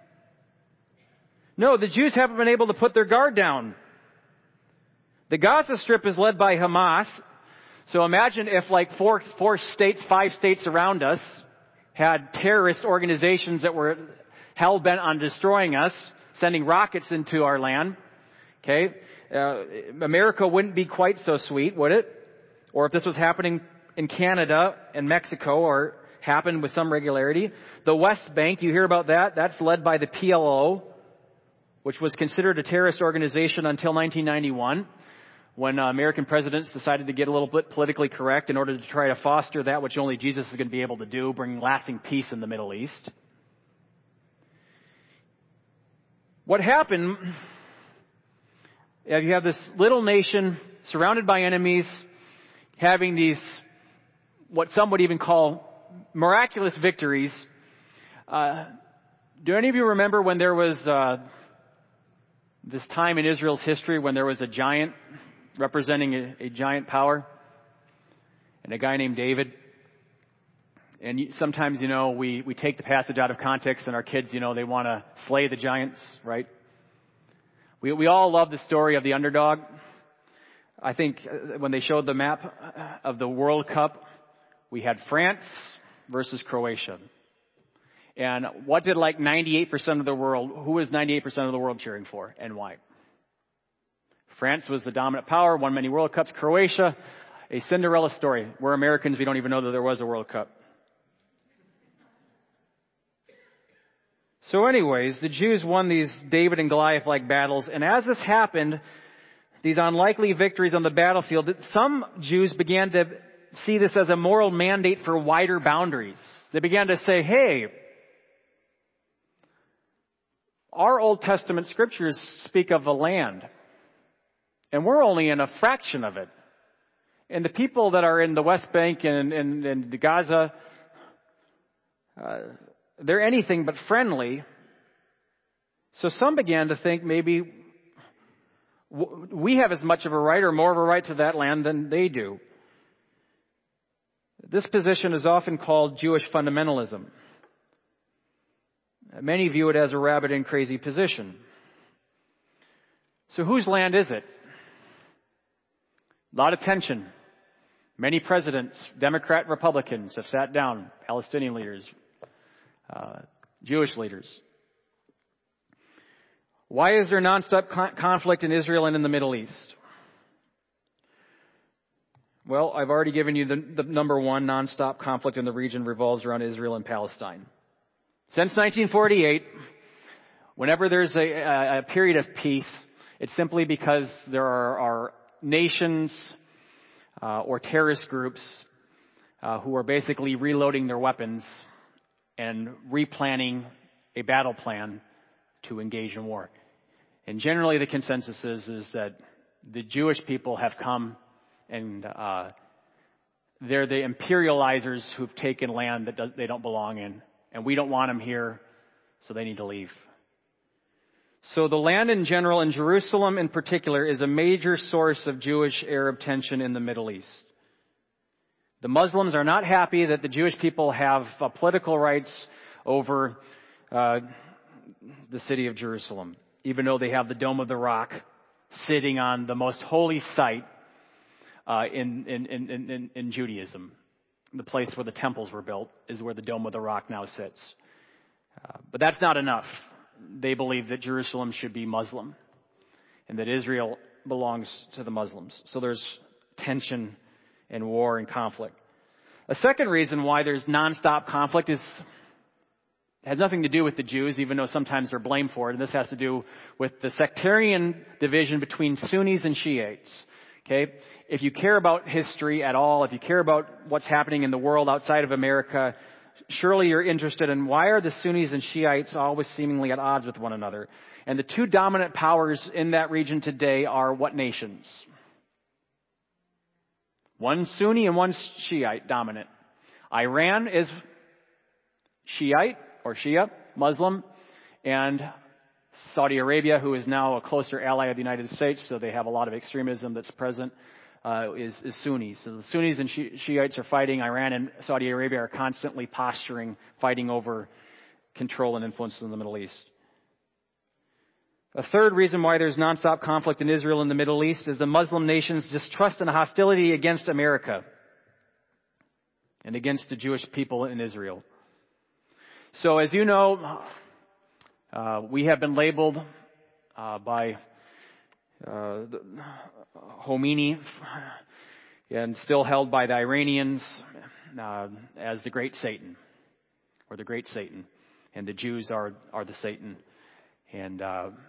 No, the Jews haven't been able to put their guard down. The Gaza Strip is led by Hamas. So imagine if five states around us had terrorist organizations that were hell-bent on destroying us, sending rockets into our land. Okay? America wouldn't be quite so sweet, would it? Or if this was happening in Canada and Mexico, or happened with some regularity. The West Bank, you hear about that? That's led by the PLO, which was considered a terrorist organization until 1991. When American presidents decided to get a little bit politically correct in order to try to foster that which only Jesus is going to be able to do, bring lasting peace in the Middle East. What happened, you have this little nation surrounded by enemies, having these, what some would even call miraculous victories. Do any of you remember when there was this time in Israel's history when there was a giant representing a giant power, and a guy named David? And sometimes, we take the passage out of context, and our kids, they want to slay the giants, right? We all love the story of the underdog. I think when they showed the map of the World Cup, we had France versus Croatia. And what did 98% of the world, who was 98% of the world cheering for, and why? France was the dominant power, won many World Cups. Croatia, a Cinderella story. We're Americans, we don't even know that there was a World Cup. So anyways, the Jews won these David and Goliath-like battles, and as this happened, these unlikely victories on the battlefield, some Jews began to see this as a moral mandate for wider boundaries. They began to say, hey, our Old Testament scriptures speak of a land, and we're only in a fraction of it. And the people that are in the West Bank and Gaza, they're anything but friendly. So some began to think maybe we have as much of a right or more of a right to that land than they do. This position is often called Jewish fundamentalism. Many view it as a rabid and crazy position. So whose land is it? A lot of tension. Many presidents, Democrat and Republicans, have sat down, Palestinian leaders, Jewish leaders. Why is there nonstop conflict in Israel and in the Middle East? Well, I've already given you the number one nonstop conflict in the region revolves around Israel and Palestine. Since 1948, whenever there's a period of peace, it's simply because there are nations or terrorist groups who are basically reloading their weapons and replanning a battle plan to engage in war. And generally the consensus is that the Jewish people have come and they're the imperializers who've taken land that they don't belong in. And we don't want them here, so they need to leave. So the land in general, and Jerusalem in particular, is a major source of Jewish-Arab tension in the Middle East. The Muslims are not happy that the Jewish people have political rights over the city of Jerusalem, even though they have the Dome of the Rock sitting on the most holy site in Judaism. The place where the temples were built is where the Dome of the Rock now sits. But that's not enough. They believe that Jerusalem should be Muslim and that Israel belongs to the Muslims. So there's tension and war and conflict. A second reason why there's nonstop conflict has nothing to do with the Jews, even though sometimes they're blamed for it. And this has to do with the sectarian division between Sunnis and Shiites. Okay? If you care about history at all, if you care about what's happening in the world outside of America, surely you're interested in why are the Sunnis and Shiites always seemingly at odds with one another? And the two dominant powers in that region today are what nations? One Sunni and one Shiite dominant. Iran is Shiite or Shia, Muslim, and Saudi Arabia, who is now a closer ally of the United States, so they have a lot of extremism that's present, is Sunni. So the Sunnis and Shiites are fighting. Iran and Saudi Arabia are constantly posturing, fighting over control and influence in the Middle East. A third reason why there's nonstop conflict in Israel and the Middle East is the Muslim nations' distrust and hostility against America and against the Jewish people in Israel. So as you know, we have been labeled by Khomeini and still held by the Iranians as the Great Satan, or the Great Satan, and the Jews are the Satan. And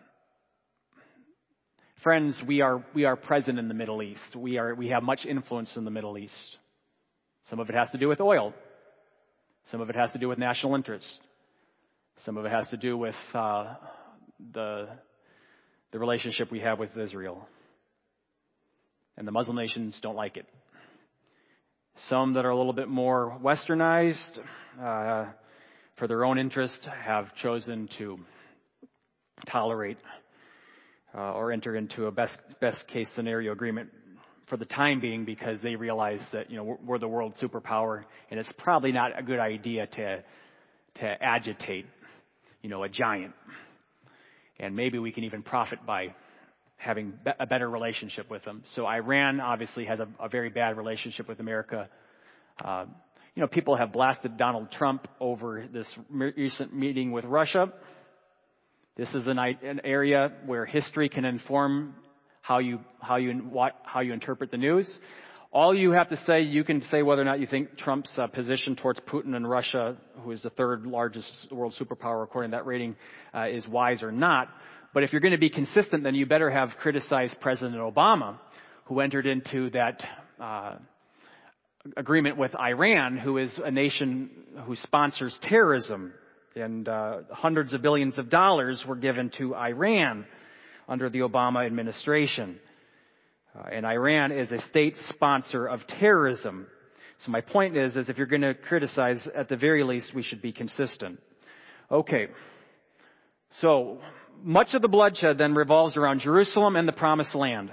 friends, we are present in the Middle East. We have much influence in the Middle East. Some of it has to do with oil. Some of it has to do with national interest. Some of it has to do with the relationship we have with Israel. And the Muslim nations don't like it. Some that are a little bit more westernized, for their own interest, have chosen to tolerate or enter into a best case scenario agreement for the time being, because they realize that we're the world superpower, and it's probably not a good idea to agitate a giant. And maybe we can even profit by having a better relationship with them. So Iran obviously has a very bad relationship with America. People have blasted Donald Trump over this recent meeting with Russia. This is an area where history can inform how you interpret the news. All you have to say, you can say whether or not you think Trump's position towards Putin and Russia, who is the third largest world superpower according to that rating, is wise or not. But if you're going to be consistent, then you better have criticized President Obama, who entered into that agreement with Iran, who is a nation who sponsors terrorism. And hundreds of billions of dollars were given to Iran under the Obama administration. And Iran is a state sponsor of terrorism. So my point is if you're going to criticize, at the very least, we should be consistent. Okay. So much of the bloodshed then revolves around Jerusalem and the Promised Land.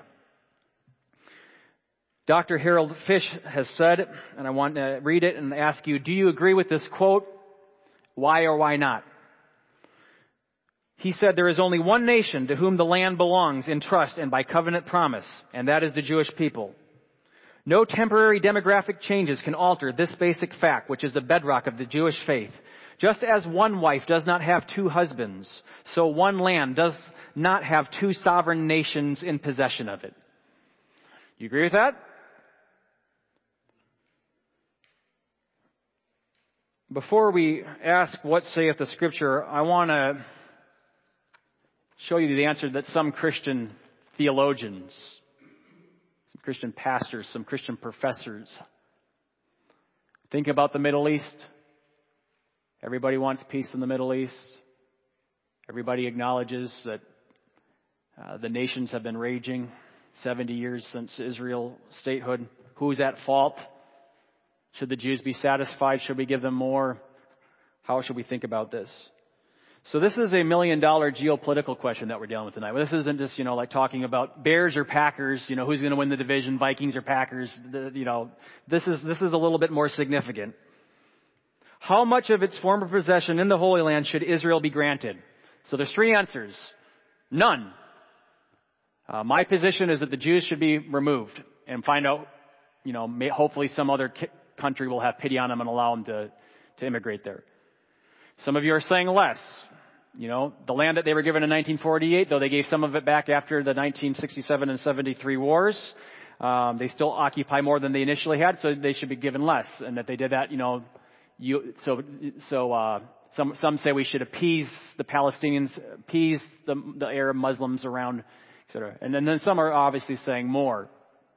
Dr. Harold Fish has said, and I want to read it and ask you, do you agree with this quote? Why or why not? He said, there is only one nation to whom the land belongs in trust and by covenant promise, and that is the Jewish people. No temporary demographic changes can alter this basic fact, which is the bedrock of the Jewish faith. Just as one wife does not have two husbands, so one land does not have two sovereign nations in possession of it. You agree with that? Before we ask what saith the Scripture, I want to show you the answer that some Christian theologians, some Christian pastors, some Christian professors think about the Middle East. Everybody wants peace in the Middle East. Everybody acknowledges that the nations have been raging 70 years since Israel statehood. Who's at fault? Should the Jews be satisfied? Should we give them more? How should we think about this? So this is a $1 million geopolitical question that we're dealing with tonight. Well, this isn't just, like talking about Bears or Packers, who's going to win the division, Vikings or Packers. This is a little bit more significant. How much of its former possession in the Holy Land should Israel be granted? So there's 3 answers. None. My position is that the Jews should be removed and find out, hopefully some other country will have pity on them and allow them to immigrate there. Some of you are saying less. The land that they were given in 1948, though they gave some of it back after the 1967 and 73 wars, they still occupy more than they initially had, so they should be given less. And that they did that, some say we should appease the Palestinians, appease the Arab Muslims around, etc. And then some are obviously saying more.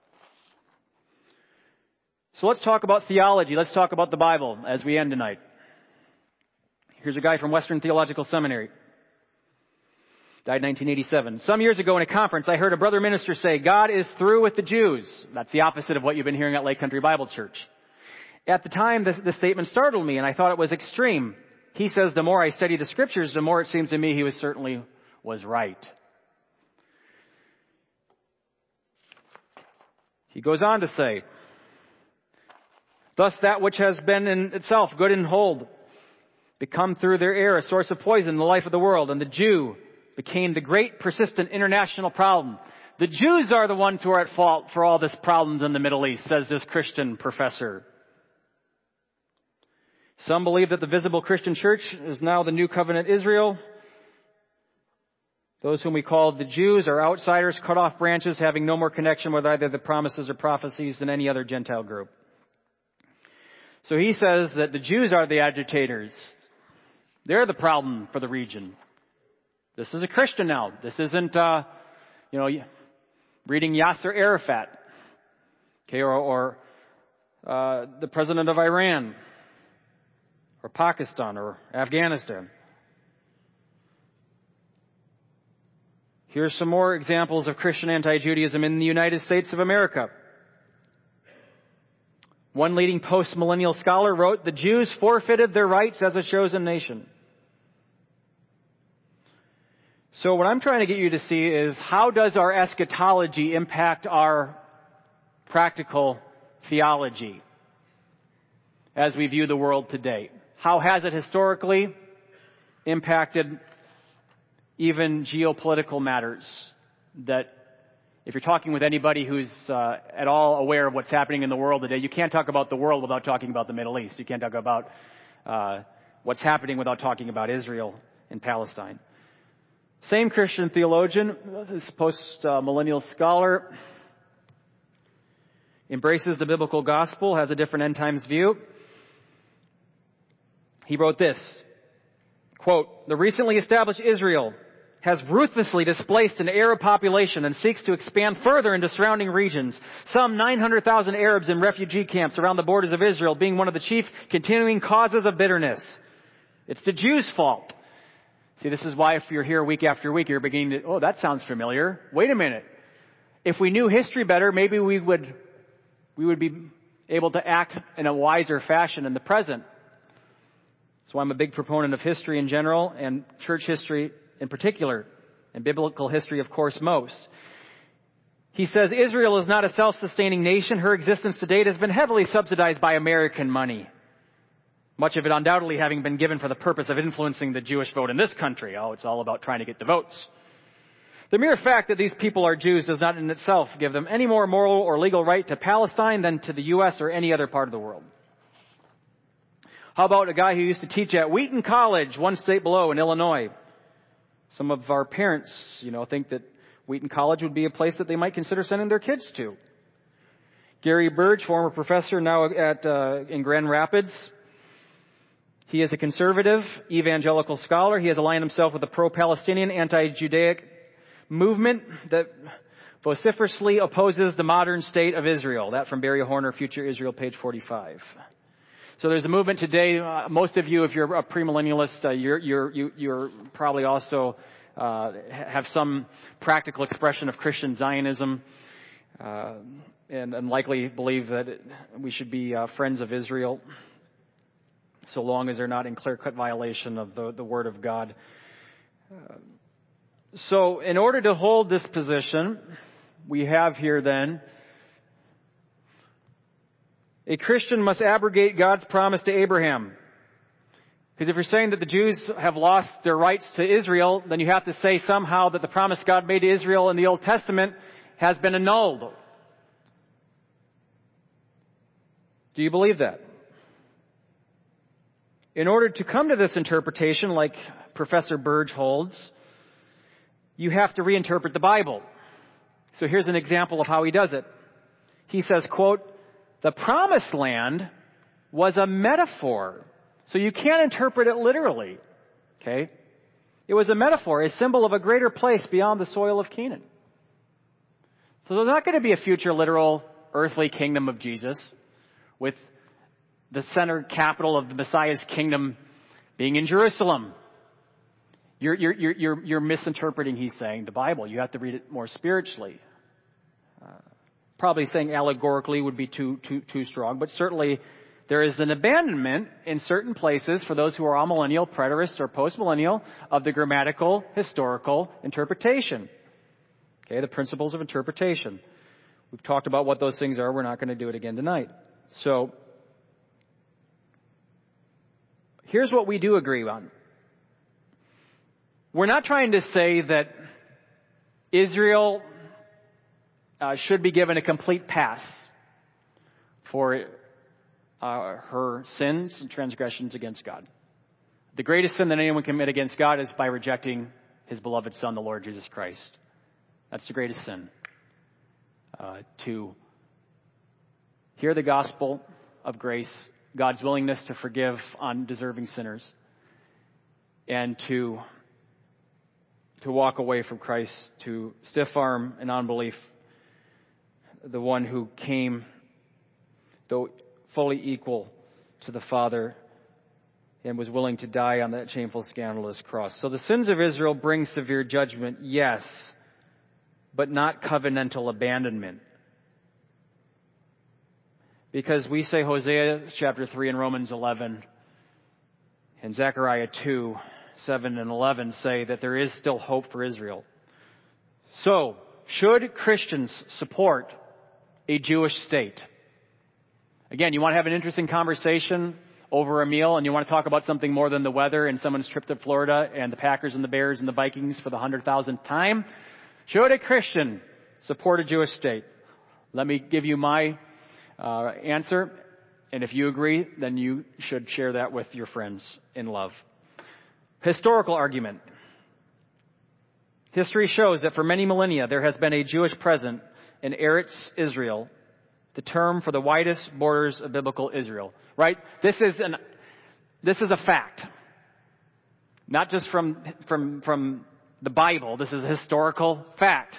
So let's talk about theology. Let's talk about the Bible as we end tonight. Here's a guy from Western Theological Seminary. Died in 1987. Some years ago in a conference, I heard a brother minister say, God is through with the Jews. That's the opposite of what you've been hearing at Lake Country Bible Church. At the time, this statement startled me, and I thought it was extreme. He says, the more I study the Scriptures, the more it seems to me he certainly was right. He goes on to say, thus that which has been in itself good and whole become through their error a source of poison in the life of the world, and the Jew became the great persistent international problem. The Jews are the ones who are at fault for all this problems in the Middle East, says this Christian professor. Some believe that the visible Christian church is now the new covenant Israel. Those whom we call the Jews are outsiders, cut off branches, having no more connection with either the promises or prophecies than any other Gentile group. So he says that the Jews are the agitators. They're the problem for the region. This is a Christian now. This isn't, reading Yasser Arafat, or the president of Iran, or Pakistan, or Afghanistan. Here's some more examples of Christian anti-Judaism in the United States of America. One leading post-millennial scholar wrote, the Jews forfeited their rights as a chosen nation. So what I'm trying to get you to see is, how does our eschatology impact our practical theology as we view the world today? How has it historically impacted even geopolitical matters? That if you're talking with anybody who's at all aware of what's happening in the world today, you can't talk about the world without talking about the Middle East. You can't talk about what's happening without talking about Israel and Palestine. Same Christian theologian, this post-millennial scholar, embraces the biblical gospel, has a different end times view. He wrote this, quote, the recently established Israel has ruthlessly displaced an Arab population and seeks to expand further into surrounding regions. Some 900,000 Arabs in refugee camps around the borders of Israel being one of the chief continuing causes of bitterness. It's the Jews' fault. See, this is why if you're here week after week, you're beginning to, oh, that sounds familiar. Wait a minute. If we knew history better, maybe we would be able to act in a wiser fashion in the present. That's why I'm a big proponent of history in general and church history in particular, and biblical history, of course, most. He says, Israel is not a self-sustaining nation. Her existence to date has been heavily subsidized by American money. Much of it undoubtedly having been given for the purpose of influencing the Jewish vote in this country. Oh, it's all about trying to get the votes. The mere fact that these people are Jews does not in itself give them any more moral or legal right to Palestine than to the U.S. or any other part of the world. How about a guy who used to teach at Wheaton College, one state below in Illinois? Some of our parents, think that Wheaton College would be a place that they might consider sending their kids to. Gary Burge, former professor now in Grand Rapids, He is a conservative evangelical scholar. He has aligned himself with the pro-Palestinian, anti-Judaic movement that vociferously opposes the modern state of Israel. That from Barry Horner, Future Israel, page 45. So there's a movement today. Most of you, if you're a premillennialist, you're probably also have some practical expression of Christian Zionism, and likely believe that we should be friends of Israel, so long as they're not in clear-cut violation of the Word of God. So in order to hold this position, we have here then, a Christian must abrogate God's promise to Abraham. Because if you're saying that the Jews have lost their rights to Israel, then you have to say somehow that the promise God made to Israel in the Old Testament has been annulled. Do you believe that? In order to come to this interpretation, like Professor Burge holds, you have to reinterpret the Bible. So here's an example of how he does it. He says, quote, "The promised land was a metaphor." So you can't interpret it literally. Okay? It was a metaphor, a symbol of a greater place beyond the soil of Canaan. So there's not going to be a future literal earthly kingdom of Jesus with the center capital of the Messiah's kingdom being in Jerusalem. You're misinterpreting, he's saying, the Bible. You have to read it more spiritually. Probably saying allegorically would be too strong, but certainly there is an abandonment in certain places for those who are amillennial, preterist, or postmillennial of the grammatical, historical interpretation. Okay, the principles of interpretation. We've talked about what those things are. We're not going to do it again tonight. So, here's what we do agree on. We're not trying to say that Israel should be given a complete pass for her sins and transgressions against God. The greatest sin that anyone can commit against God is by rejecting His beloved Son, the Lord Jesus Christ. That's the greatest sin. To hear the gospel of grace, God's willingness to forgive undeserving sinners, and to walk away from Christ, to stiff arm in unbelief the one who came, though fully equal to the Father, and was willing to die on that shameful, scandalous cross. So the sins of Israel bring severe judgment, yes, but not covenantal abandonment. Because we say Hosea chapter 3 and Romans 11 and Zechariah 2, 7 and 11 say that there is still hope for Israel. So, should Christians support a Jewish state? Again, you want to have an interesting conversation over a meal and you want to talk about something more than the weather and someone's trip to Florida and the Packers and the Bears and the Vikings for the 100,000th time? Should a Christian support a Jewish state? Let me give you my answer, and if you agree, then you should share that with your friends in love. Historical argument. History shows that for many millennia there has been a Jewish presence in Eretz Israel, the term for the widest borders of biblical Israel. Right? This is a fact. Not just from the Bible. This is a historical fact.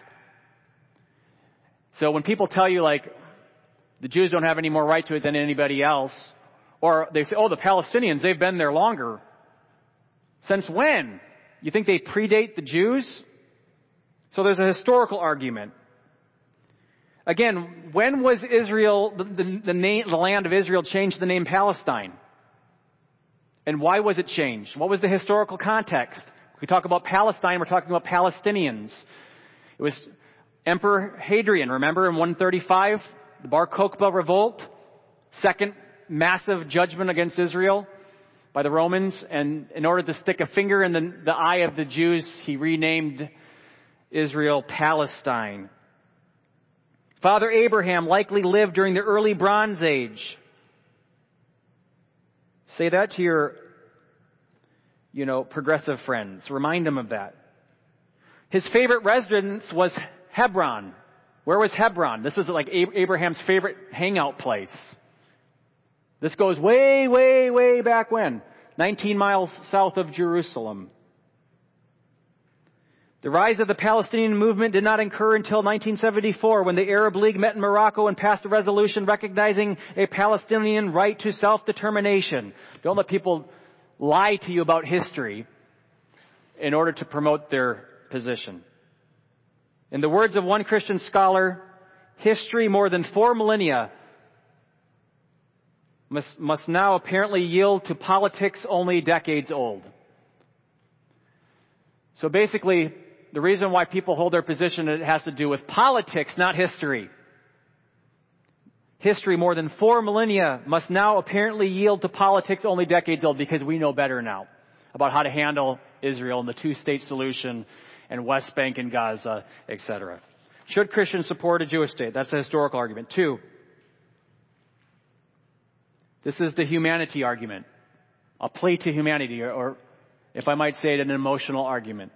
So when people tell you like the Jews don't have any more right to it than anybody else, or they say, oh, the Palestinians, they've been there longer. Since when? You think they predate the Jews? So there's a historical argument. Again, when was Israel, the land of Israel changed the name Palestine? And why was it changed? What was the historical context? We talk about Palestine, we're talking about Palestinians. It was Emperor Hadrian, remember in 135, the Bar Kokhba revolt, second massive judgment against Israel by the Romans, and in order to stick a finger in the eye of the Jews, he renamed Israel Palestine. Father Abraham likely lived during the early Bronze Age. Say that to your, progressive friends. Remind them of that. His favorite residence was Hebron. Where was Hebron? This was like Abraham's favorite hangout place. This goes way, way, way back when. 19 miles south of Jerusalem. The rise of the Palestinian movement did not occur until 1974 when the Arab League met in Morocco and passed a resolution recognizing a Palestinian right to self-determination. Don't let people lie to you about history in order to promote their position. In the words of one Christian scholar, history more than 4 millennia must now apparently yield to politics only decades old. So basically, the reason why people hold their position, it has to do with politics, not history. History more than 4 millennia must now apparently yield to politics only decades old because we know better now about how to handle Israel and the two-state solution and West Bank and Gaza, etc. Should Christians support a Jewish state? That's a historical argument. 2, this is the humanity argument. A plea to humanity, or if I might say it, an emotional argument.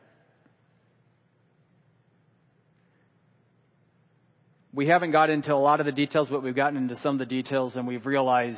We haven't got into a lot of the details, but we've gotten into some of the details, and we realized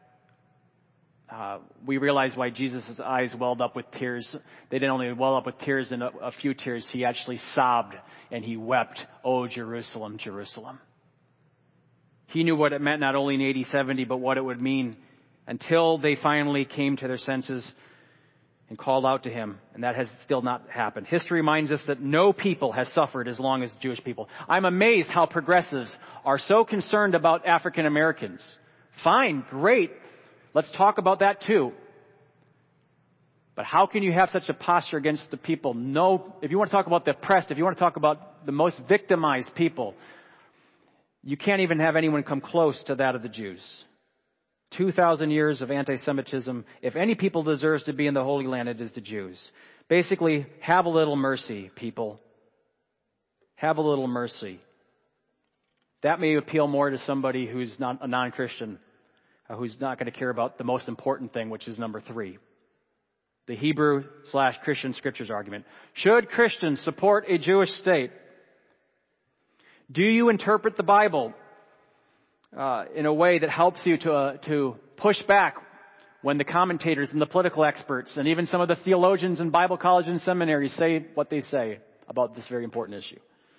why Jesus' eyes welled up with tears. They didn't only well up with tears and a few tears. He actually sobbed and he wept, "Oh, Jerusalem, Jerusalem." He knew what it meant not only in AD 70, but what it would mean until they finally came to their senses and called out to him. And that has still not happened. History reminds us that no people has suffered as long as Jewish people. I'm amazed how progressives are so concerned about African Americans. Fine, great. Let's talk about that too. But how can you have such a posture against the people? No, if you want to talk about the oppressed, if you want to talk about the most victimized people, you can't even have anyone come close to that of the Jews. 2,000 years of anti-Semitism. If any people deserves to be in the Holy Land, it is the Jews. Basically, have a little mercy, people. Have a little mercy. That may appeal more to somebody who's not a non-Christian, who's not going to care about the most important thing, which is number 3. The Hebrew/Christian scriptures argument. Should Christians support a Jewish state? Do you interpret the Bible in a way that helps you to push back when the commentators and the political experts and even some of the theologians in Bible college and seminaries say what they say about this very important issue?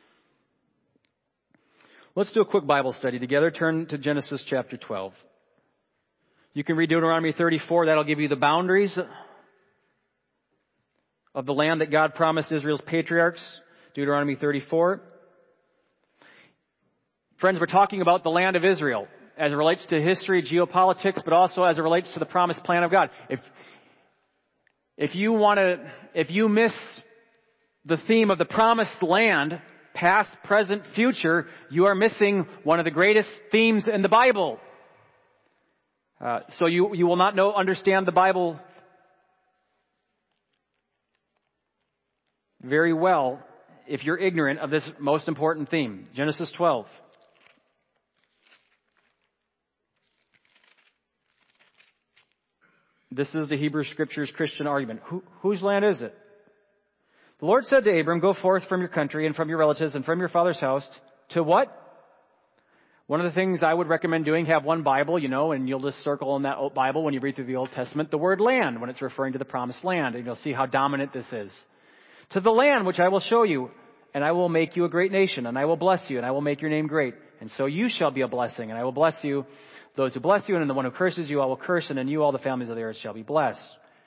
Let's do a quick Bible study together. Turn to Genesis chapter 12. You can read Deuteronomy 34. That'll give you the boundaries of the land that God promised Israel's patriarchs. Deuteronomy 34. Friends, we're talking about the land of Israel as it relates to history, geopolitics, but also as it relates to the promised plan of God. If you miss the theme of the promised land, past, present, future, you are missing one of the greatest themes in the Bible. So you will not understand the Bible very well if you're ignorant of this most important theme. Genesis 12. This is the Hebrew Scriptures Christian argument. Whose land is it? The Lord said to Abram, "Go forth from your country and from your relatives and from your father's house." To what? One of the things I would recommend doing, have one Bible, and you'll just circle in that Bible when you read through the Old Testament, the word land, when it's referring to the promised land. And you'll see how dominant this is. To the land which I will show you, and I will make you a great nation, and I will bless you, and I will make your name great. And so you shall be a blessing, and I will bless you. Those who bless you, and in the one who curses you, I will curse, and in you all the families of the earth shall be blessed.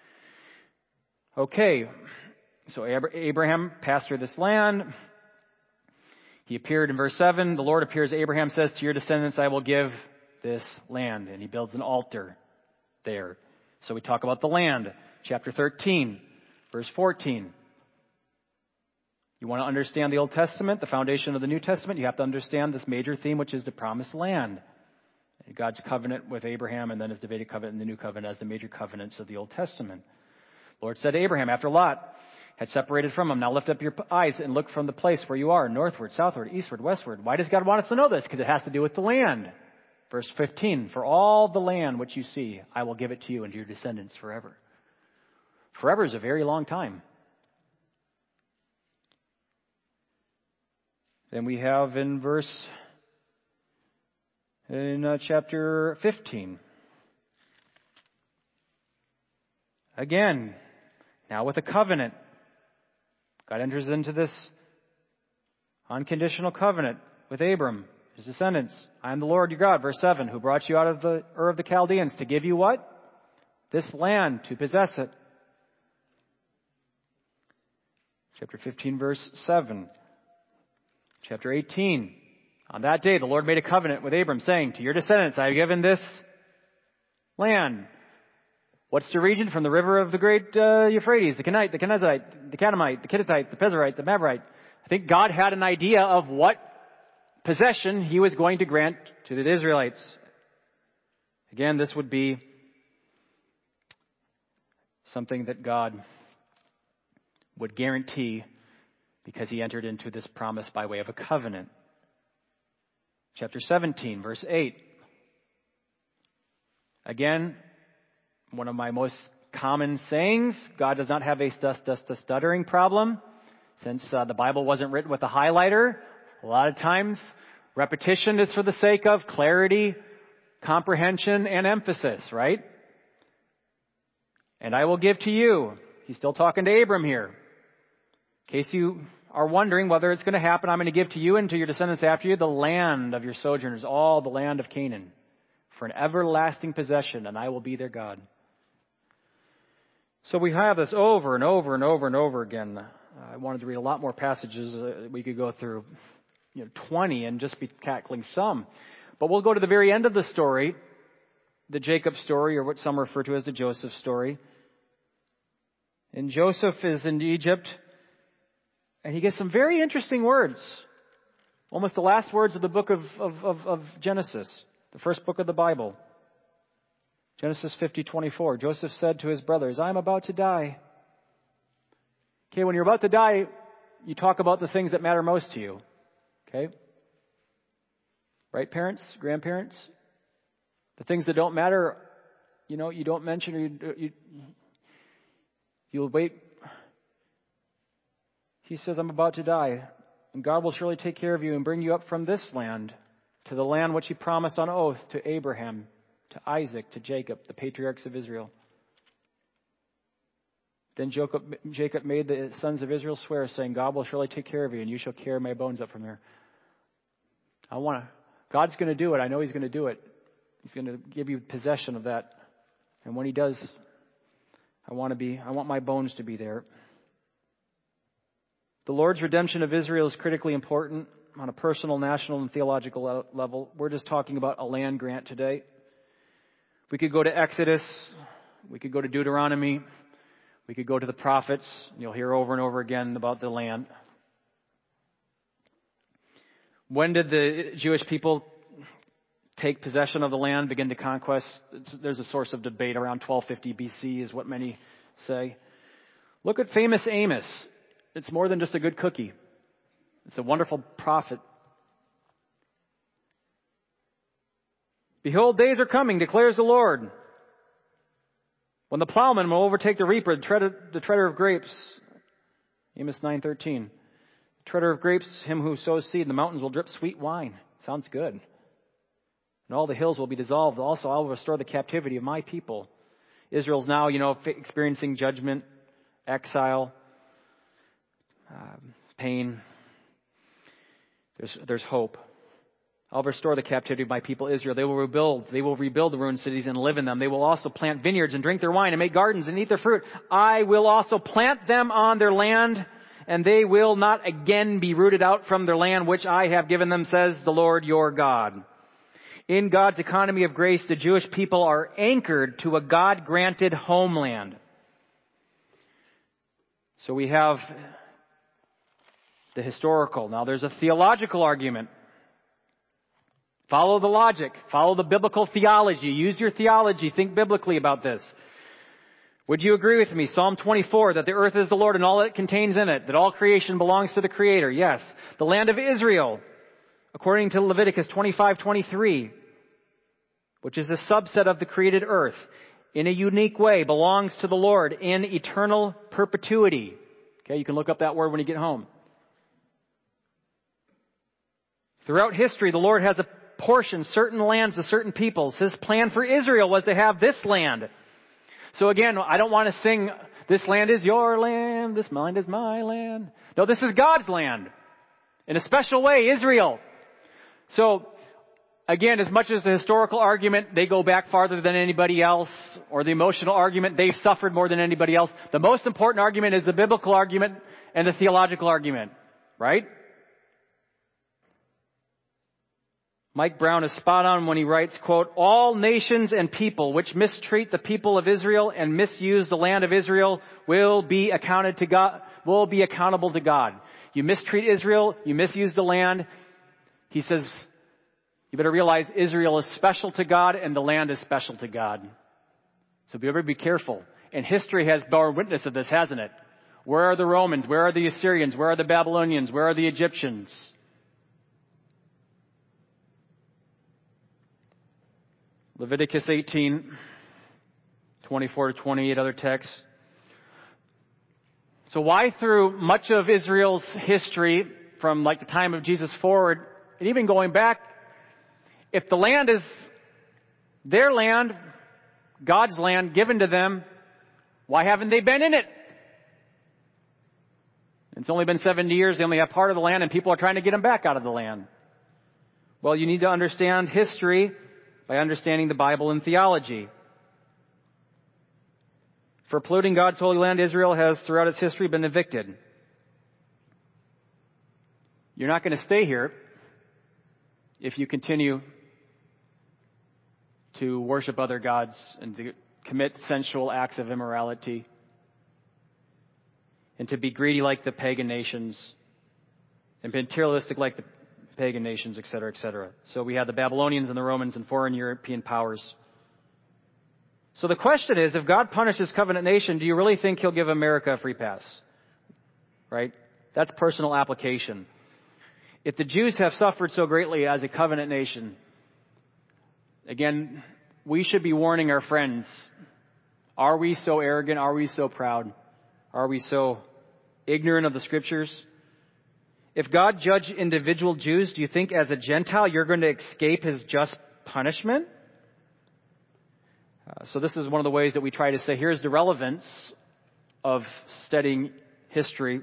Okay, so Abraham passed through this land. He appeared in verse 7. The Lord appears to Abraham, says, "To your descendants I will give this land." And he builds an altar there. So we talk about the land. Chapter 13, verse 14. You want to understand the Old Testament, the foundation of the New Testament, you have to understand this major theme, which is the promised land. God's covenant with Abraham, and then his Davidic covenant and the new covenant as the major covenants of the Old Testament. The Lord said to Abraham, after Lot had separated from him, "Now lift up your eyes and look from the place where you are, northward, southward, eastward, westward." Why does God want us to know this? Because it has to do with the land. Verse 15, "For all the land which you see, I will give it to you and to your descendants forever." Forever is a very long time. Then we have in chapter 15. Again, now with a covenant. God enters into this unconditional covenant with Abram, his descendants. I am the Lord your God, verse 7, who brought you out of the Ur of the Chaldeans to give you what? This land to possess it. Chapter 15, verse 7. Chapter 18. On that day, the Lord made a covenant with Abram, saying, to your descendants, I have given this land. What's the region? From the river of the great Euphrates, the Kenite, the Kenizzite, the Canaanite, the Kittite, the Pezerite, the Mavorite. I think God had an idea of what possession He was going to grant to the Israelites. Again, this would be something that God would guarantee because He entered into this promise by way of a covenant. Chapter 17, verse 8. Again, one of my most common sayings, God does not have a stuttering problem. Since the Bible wasn't written with a highlighter, a lot of times repetition is for the sake of clarity, comprehension, and emphasis, right? And I will give to you. He's still talking to Abram here. In case you are wondering whether it's going to happen, I'm going to give to you and to your descendants after you the land of your sojourners, all the land of Canaan, for an everlasting possession, and I will be their God. So we have this over and over and over and over again. I wanted to read a lot more passages. We could go through 20 and just be tackling some. But we'll go to the very end of the story, the Jacob story, or what some refer to as the Joseph story. And Joseph is in Egypt, and he gets some very interesting words. Almost the last words of the book of Genesis, the first book of the Bible. Genesis 50:24. Joseph said to his brothers, I am about to die. Okay, when you're about to die, you talk about the things that matter most to you. Okay? Right, parents, grandparents? The things that don't matter, you don't mention, or you'll wait. He says, I'm about to die, and God will surely take care of you and bring you up from this land to the land which He promised on oath to Abraham, to Isaac, to Jacob, the patriarchs of Israel. Then Jacob made the sons of Israel swear, saying, God will surely take care of you, and you shall carry my bones up from here. God's going to do it. I know He's going to do it. He's going to give you possession of that. And when He does, I want my bones to be there. The Lord's redemption of Israel is critically important on a personal, national, and theological level. We're just talking about a land grant today. We could go to Exodus. We could go to Deuteronomy. We could go to the prophets. You'll hear over and over again about the land. When did the Jewish people take possession of the land, begin to conquest? There's a source of debate. Around 1250 BC is what many say. Look at famous Amos. It's more than just a good cookie. It's a wonderful prophet. Behold, days are coming, declares the Lord, when the plowman will overtake the reaper, the treader of grapes. Amos 9:13. The treader of grapes, him who sows seed, the mountains will drip sweet wine. Sounds good. And all the hills will be dissolved. Also, I will restore the captivity of my people. Israel's now, experiencing judgment, exile, pain. There's hope. I'll restore the captivity of my people Israel. They will rebuild the ruined cities and live in them. They will also plant vineyards and drink their wine and make gardens and eat their fruit. I will also plant them on their land, and they will not again be rooted out from their land, which I have given them, says the Lord your God. In God's economy of grace, the Jewish people are anchored to a God-granted homeland. So we have the historical. Now there's a theological argument. Follow the logic. Follow the biblical theology. Use your theology. Think biblically about this. Would you agree with me? Psalm 24, that the earth is the Lord and all it contains in it, that all creation belongs to the Creator. Yes. The land of Israel, according to Leviticus 25:23, which is a subset of the created earth, in a unique way belongs to the Lord in eternal perpetuity. Okay, you can look up that word when you get home. Throughout history, the Lord has apportioned certain lands to certain peoples. His plan for Israel was to have this land. So again, I don't want to sing, this land is your land, this land is my land. No, this is God's land. In a special way, Israel. So, again, as much as the historical argument, they go back farther than anybody else, or the emotional argument, they've suffered more than anybody else. The most important argument is the biblical argument and the theological argument. Right? Mike Brown is spot on when he writes, quote, all nations and people which mistreat the people of Israel and misuse the land of Israel will be accountable to God. You mistreat Israel, you misuse the land. He says, you better realize Israel is special to God and the land is special to God. So better be careful. And history has borne witness of this, hasn't it? Where are the Romans? Where are the Assyrians? Where are the Babylonians? Where are the Egyptians? Leviticus 18, 24 to 28, other texts. So why through much of Israel's history, from like the time of Jesus forward, and even going back, if the land is their land, God's land given to them, why haven't they been in it? It's only been 70 years, they only have part of the land, and people are trying to get them back out of the land. Well, you need to understand history by understanding the Bible and theology. For polluting God's holy land, Israel has, throughout its history, been evicted. You're not going to stay here if you continue to worship other gods and to commit sensual acts of immorality and to be greedy like the pagan nations and materialistic like the pagan nations, etc., etc. So we have the Babylonians and the Romans and foreign European powers. So the question is, if God punishes covenant nation, do you really think he'll give America a free pass? Right? That's personal application. If the Jews have suffered so greatly as a covenant nation, again, we should be warning our friends. Are we so arrogant? Are we so proud? Are we so ignorant of the Scriptures? If God judged individual Jews, do you think as a Gentile you're going to escape his just punishment? So this is one of the ways that we try to say, here's the relevance of studying history.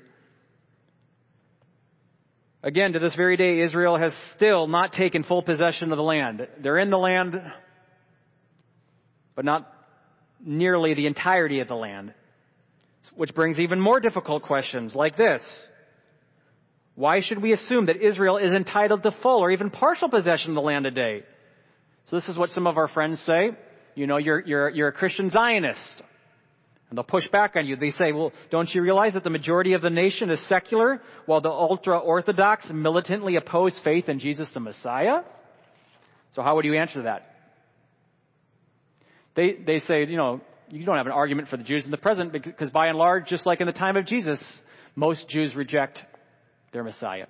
Again, to this very day, Israel has still not taken full possession of the land. They're in the land, but not nearly the entirety of the land. Which brings even more difficult questions like this. Why should we assume that Israel is entitled to full or even partial possession of the land today? So this is what some of our friends say. You know, you're a Christian Zionist. And they'll push back on you. They say, well, don't you realize that the majority of the nation is secular while the ultra-Orthodox militantly oppose faith in Jesus the Messiah? So how would you answer that? They say, you know, you don't have an argument for the Jews in the present because by and large, just like in the time of Jesus, most Jews reject their Messiah.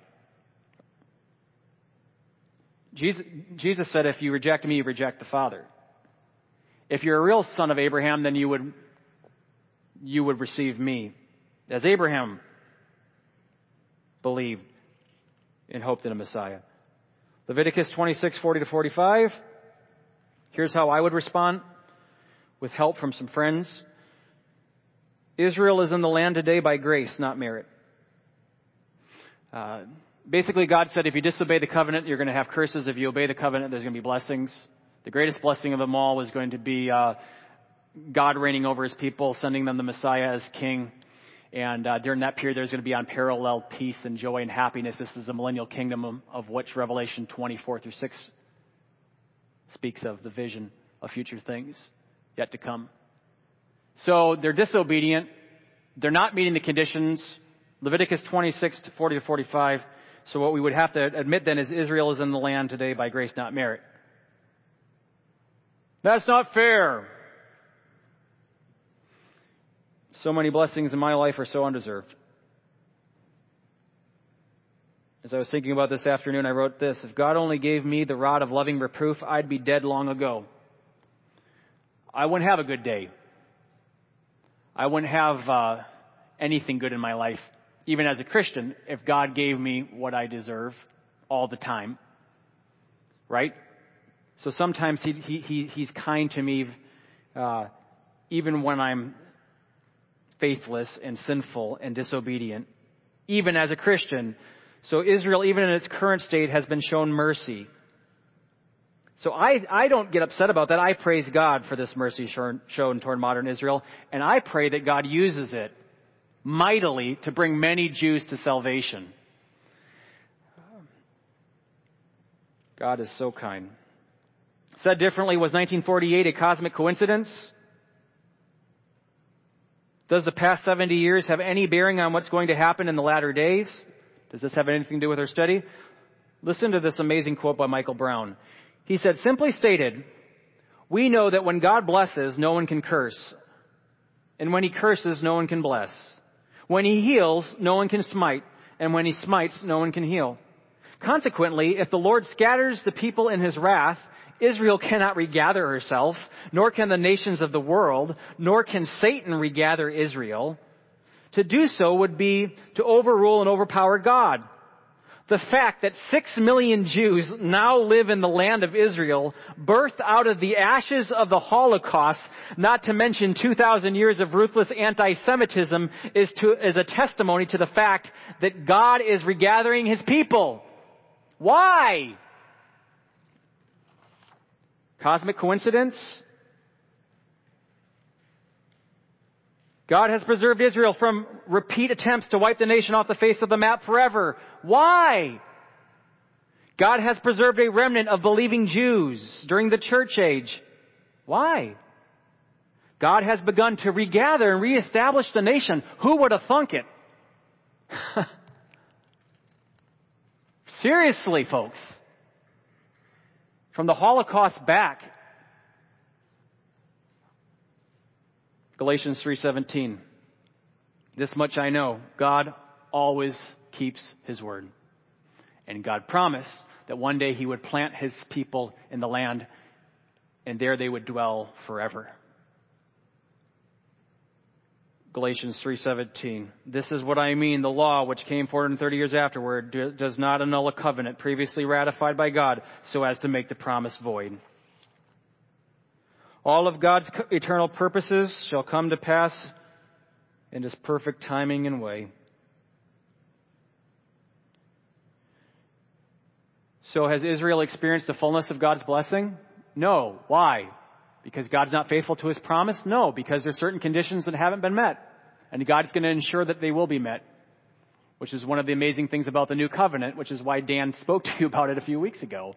Jesus said, if you reject me, you reject the Father. If you're a real son of Abraham, then you would receive me. As Abraham believed and hoped in a Messiah. Leviticus 26, 40 to 45. Here's how I would respond with help from some friends. Israel is in the land today by grace, not merit. Basically, God said if you disobey the covenant, you're going to have curses. If you obey the covenant, there's going to be blessings. The greatest blessing of them all was going to be God reigning over his people, sending them the Messiah as king. And during that period, there's going to be unparalleled peace and joy and happiness. This is the millennial kingdom of which Revelation 24 through 6 speaks of, the vision of future things yet to come. So they're disobedient. They're not meeting the conditions. Leviticus 26 to 40 to 45. So what we would have to admit then is Israel is in the land today by grace, not merit. That's not fair. So many blessings in my life are so undeserved. As I was thinking about this afternoon, I wrote this. If God only gave me the rod of loving reproof, I'd be dead long ago. I wouldn't have a good day. I wouldn't have anything good in my life, even as a Christian, if God gave me what I deserve all the time. Right? So sometimes he's kind to me even when I'm faithless and sinful and disobedient, even as a Christian. So Israel, even in its current state, has been shown mercy. So I don't get upset about that. I praise God for this mercy shown toward modern Israel, and I pray that God uses it mightily to bring many Jews to salvation. God is so kind. Said differently, was 1948 a cosmic coincidence? Does the past 70 years have any bearing on what's going to happen in the latter days? Does this have anything to do with our study? Listen to this amazing quote by Michael Brown. He said, simply stated, we know that when God blesses, no one can curse. And when He curses, no one can bless. When He heals, no one can smite. And when He smites, no one can heal. Consequently, if the Lord scatters the people in His wrath, Israel cannot regather herself, nor can the nations of the world, nor can Satan regather Israel. To do so would be to overrule and overpower God. The fact that 6 million Jews now live in the land of Israel, birthed out of the ashes of the Holocaust, not to mention 2,000 years of ruthless anti-Semitism, is a testimony to the fact that God is regathering His people. Why? Cosmic coincidence? God has preserved Israel from repeat attempts to wipe the nation off the face of the map forever. Why? God has preserved a remnant of believing Jews during the church age. Why? God has begun to regather and reestablish the nation. Who would have thunk it? Seriously, folks. From the Holocaust back, Galatians 3:17. This much I know, God always keeps His word. And God promised that one day He would plant His people in the land, and there they would dwell forever. Galatians 3:17. This is what I mean, the law which came 430 years afterward does not annul a covenant previously ratified by God so as to make the promise void. All of God's eternal purposes shall come to pass in His perfect timing and way. So has Israel experienced the fullness of God's blessing? No. Why? Because God's not faithful to His promise? No, because there are certain conditions that haven't been met. And God's going to ensure that they will be met, which is one of the amazing things about the new covenant, which is why Dan spoke to you about it a few weeks ago.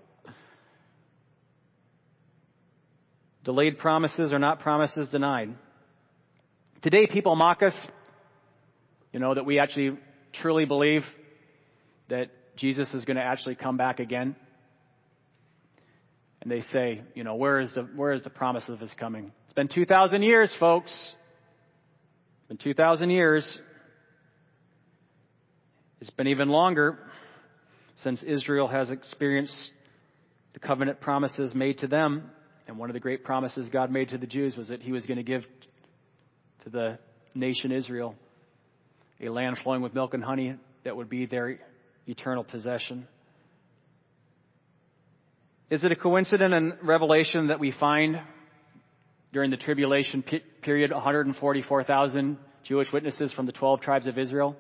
Delayed promises are not promises denied. Today people mock us, that we actually truly believe that Jesus is going to actually come back again. And they say, where is the promise of His coming? It's been 2,000 years, folks. It's been 2,000 years. It's been even longer since Israel has experienced the covenant promises made to them. And one of the great promises God made to the Jews was that He was going to give to the nation Israel a land flowing with milk and honey that would be their eternal possession. Is it a coincidence in Revelation that we find during the tribulation period 144,000 Jewish witnesses from the 12 tribes of Israel?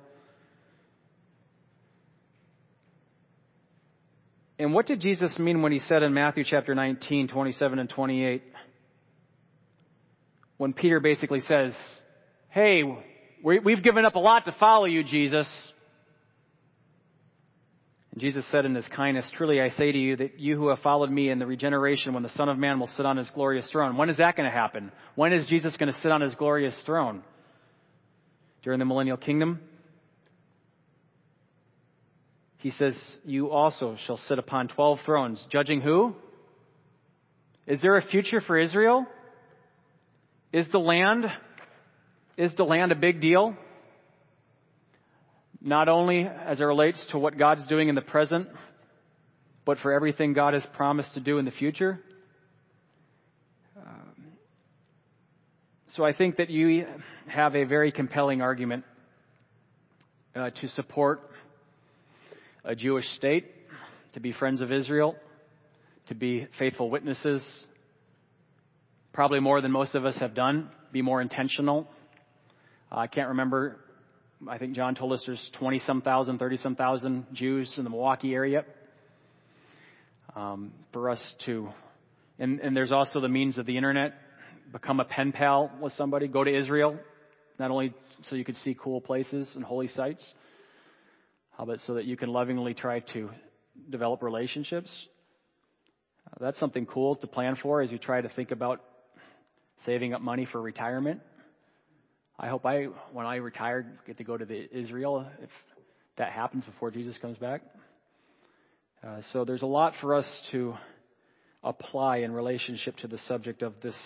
And what did Jesus mean when He said in Matthew chapter 19, 27 and 28, when Peter basically says, hey, we've given up a lot to follow you, Jesus. And Jesus said in His kindness, truly I say to you that you who have followed me in the regeneration when the Son of Man will sit on His glorious throne. When is that going to happen? When is Jesus going to sit on His glorious throne? During the millennial kingdom? He says, you also shall sit upon 12 thrones, judging who? Is there a future for Israel? Is the land a big deal? Not only as it relates to what God's doing in the present, but for everything God has promised to do in the future. So I think that you have a very compelling argument to support a Jewish state, to be friends of Israel, to be faithful witnesses, probably more than most of us have done be more intentional. I can't remember. I think John told us there's 20-some thousand, 30-some thousand Jews in the Milwaukee area. For us to, and there's also the means of the internet. Become a pen pal with somebody. Go to Israel, not only so you could see cool places and holy sites, but so that you can lovingly try to develop relationships. That's something cool to plan for as you try to think about saving up money for retirement. I hope when I retire, get to go to Israel if that happens before Jesus comes back. So there's a lot for us to apply in relationship to the subject of this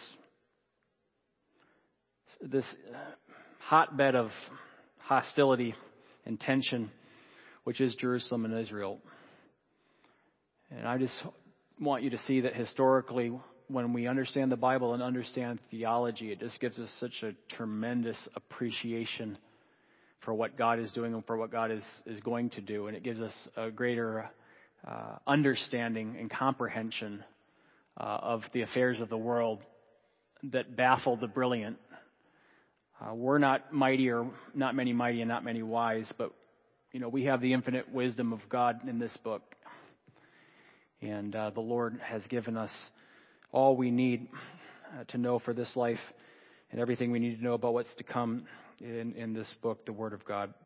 hotbed of hostility and tension, which is Jerusalem and Israel. And I just want you to see that historically, when we understand the Bible and understand theology, it just gives us such a tremendous appreciation for what God is doing and for what God is going to do. And it gives us a greater understanding and comprehension of the affairs of the world that baffle the brilliant. We're not mighty, or not many mighty and not many wise, but we have the infinite wisdom of God in this book. And the Lord has given us all we need to know for this life and everything we need to know about what's to come in this book, the Word of God.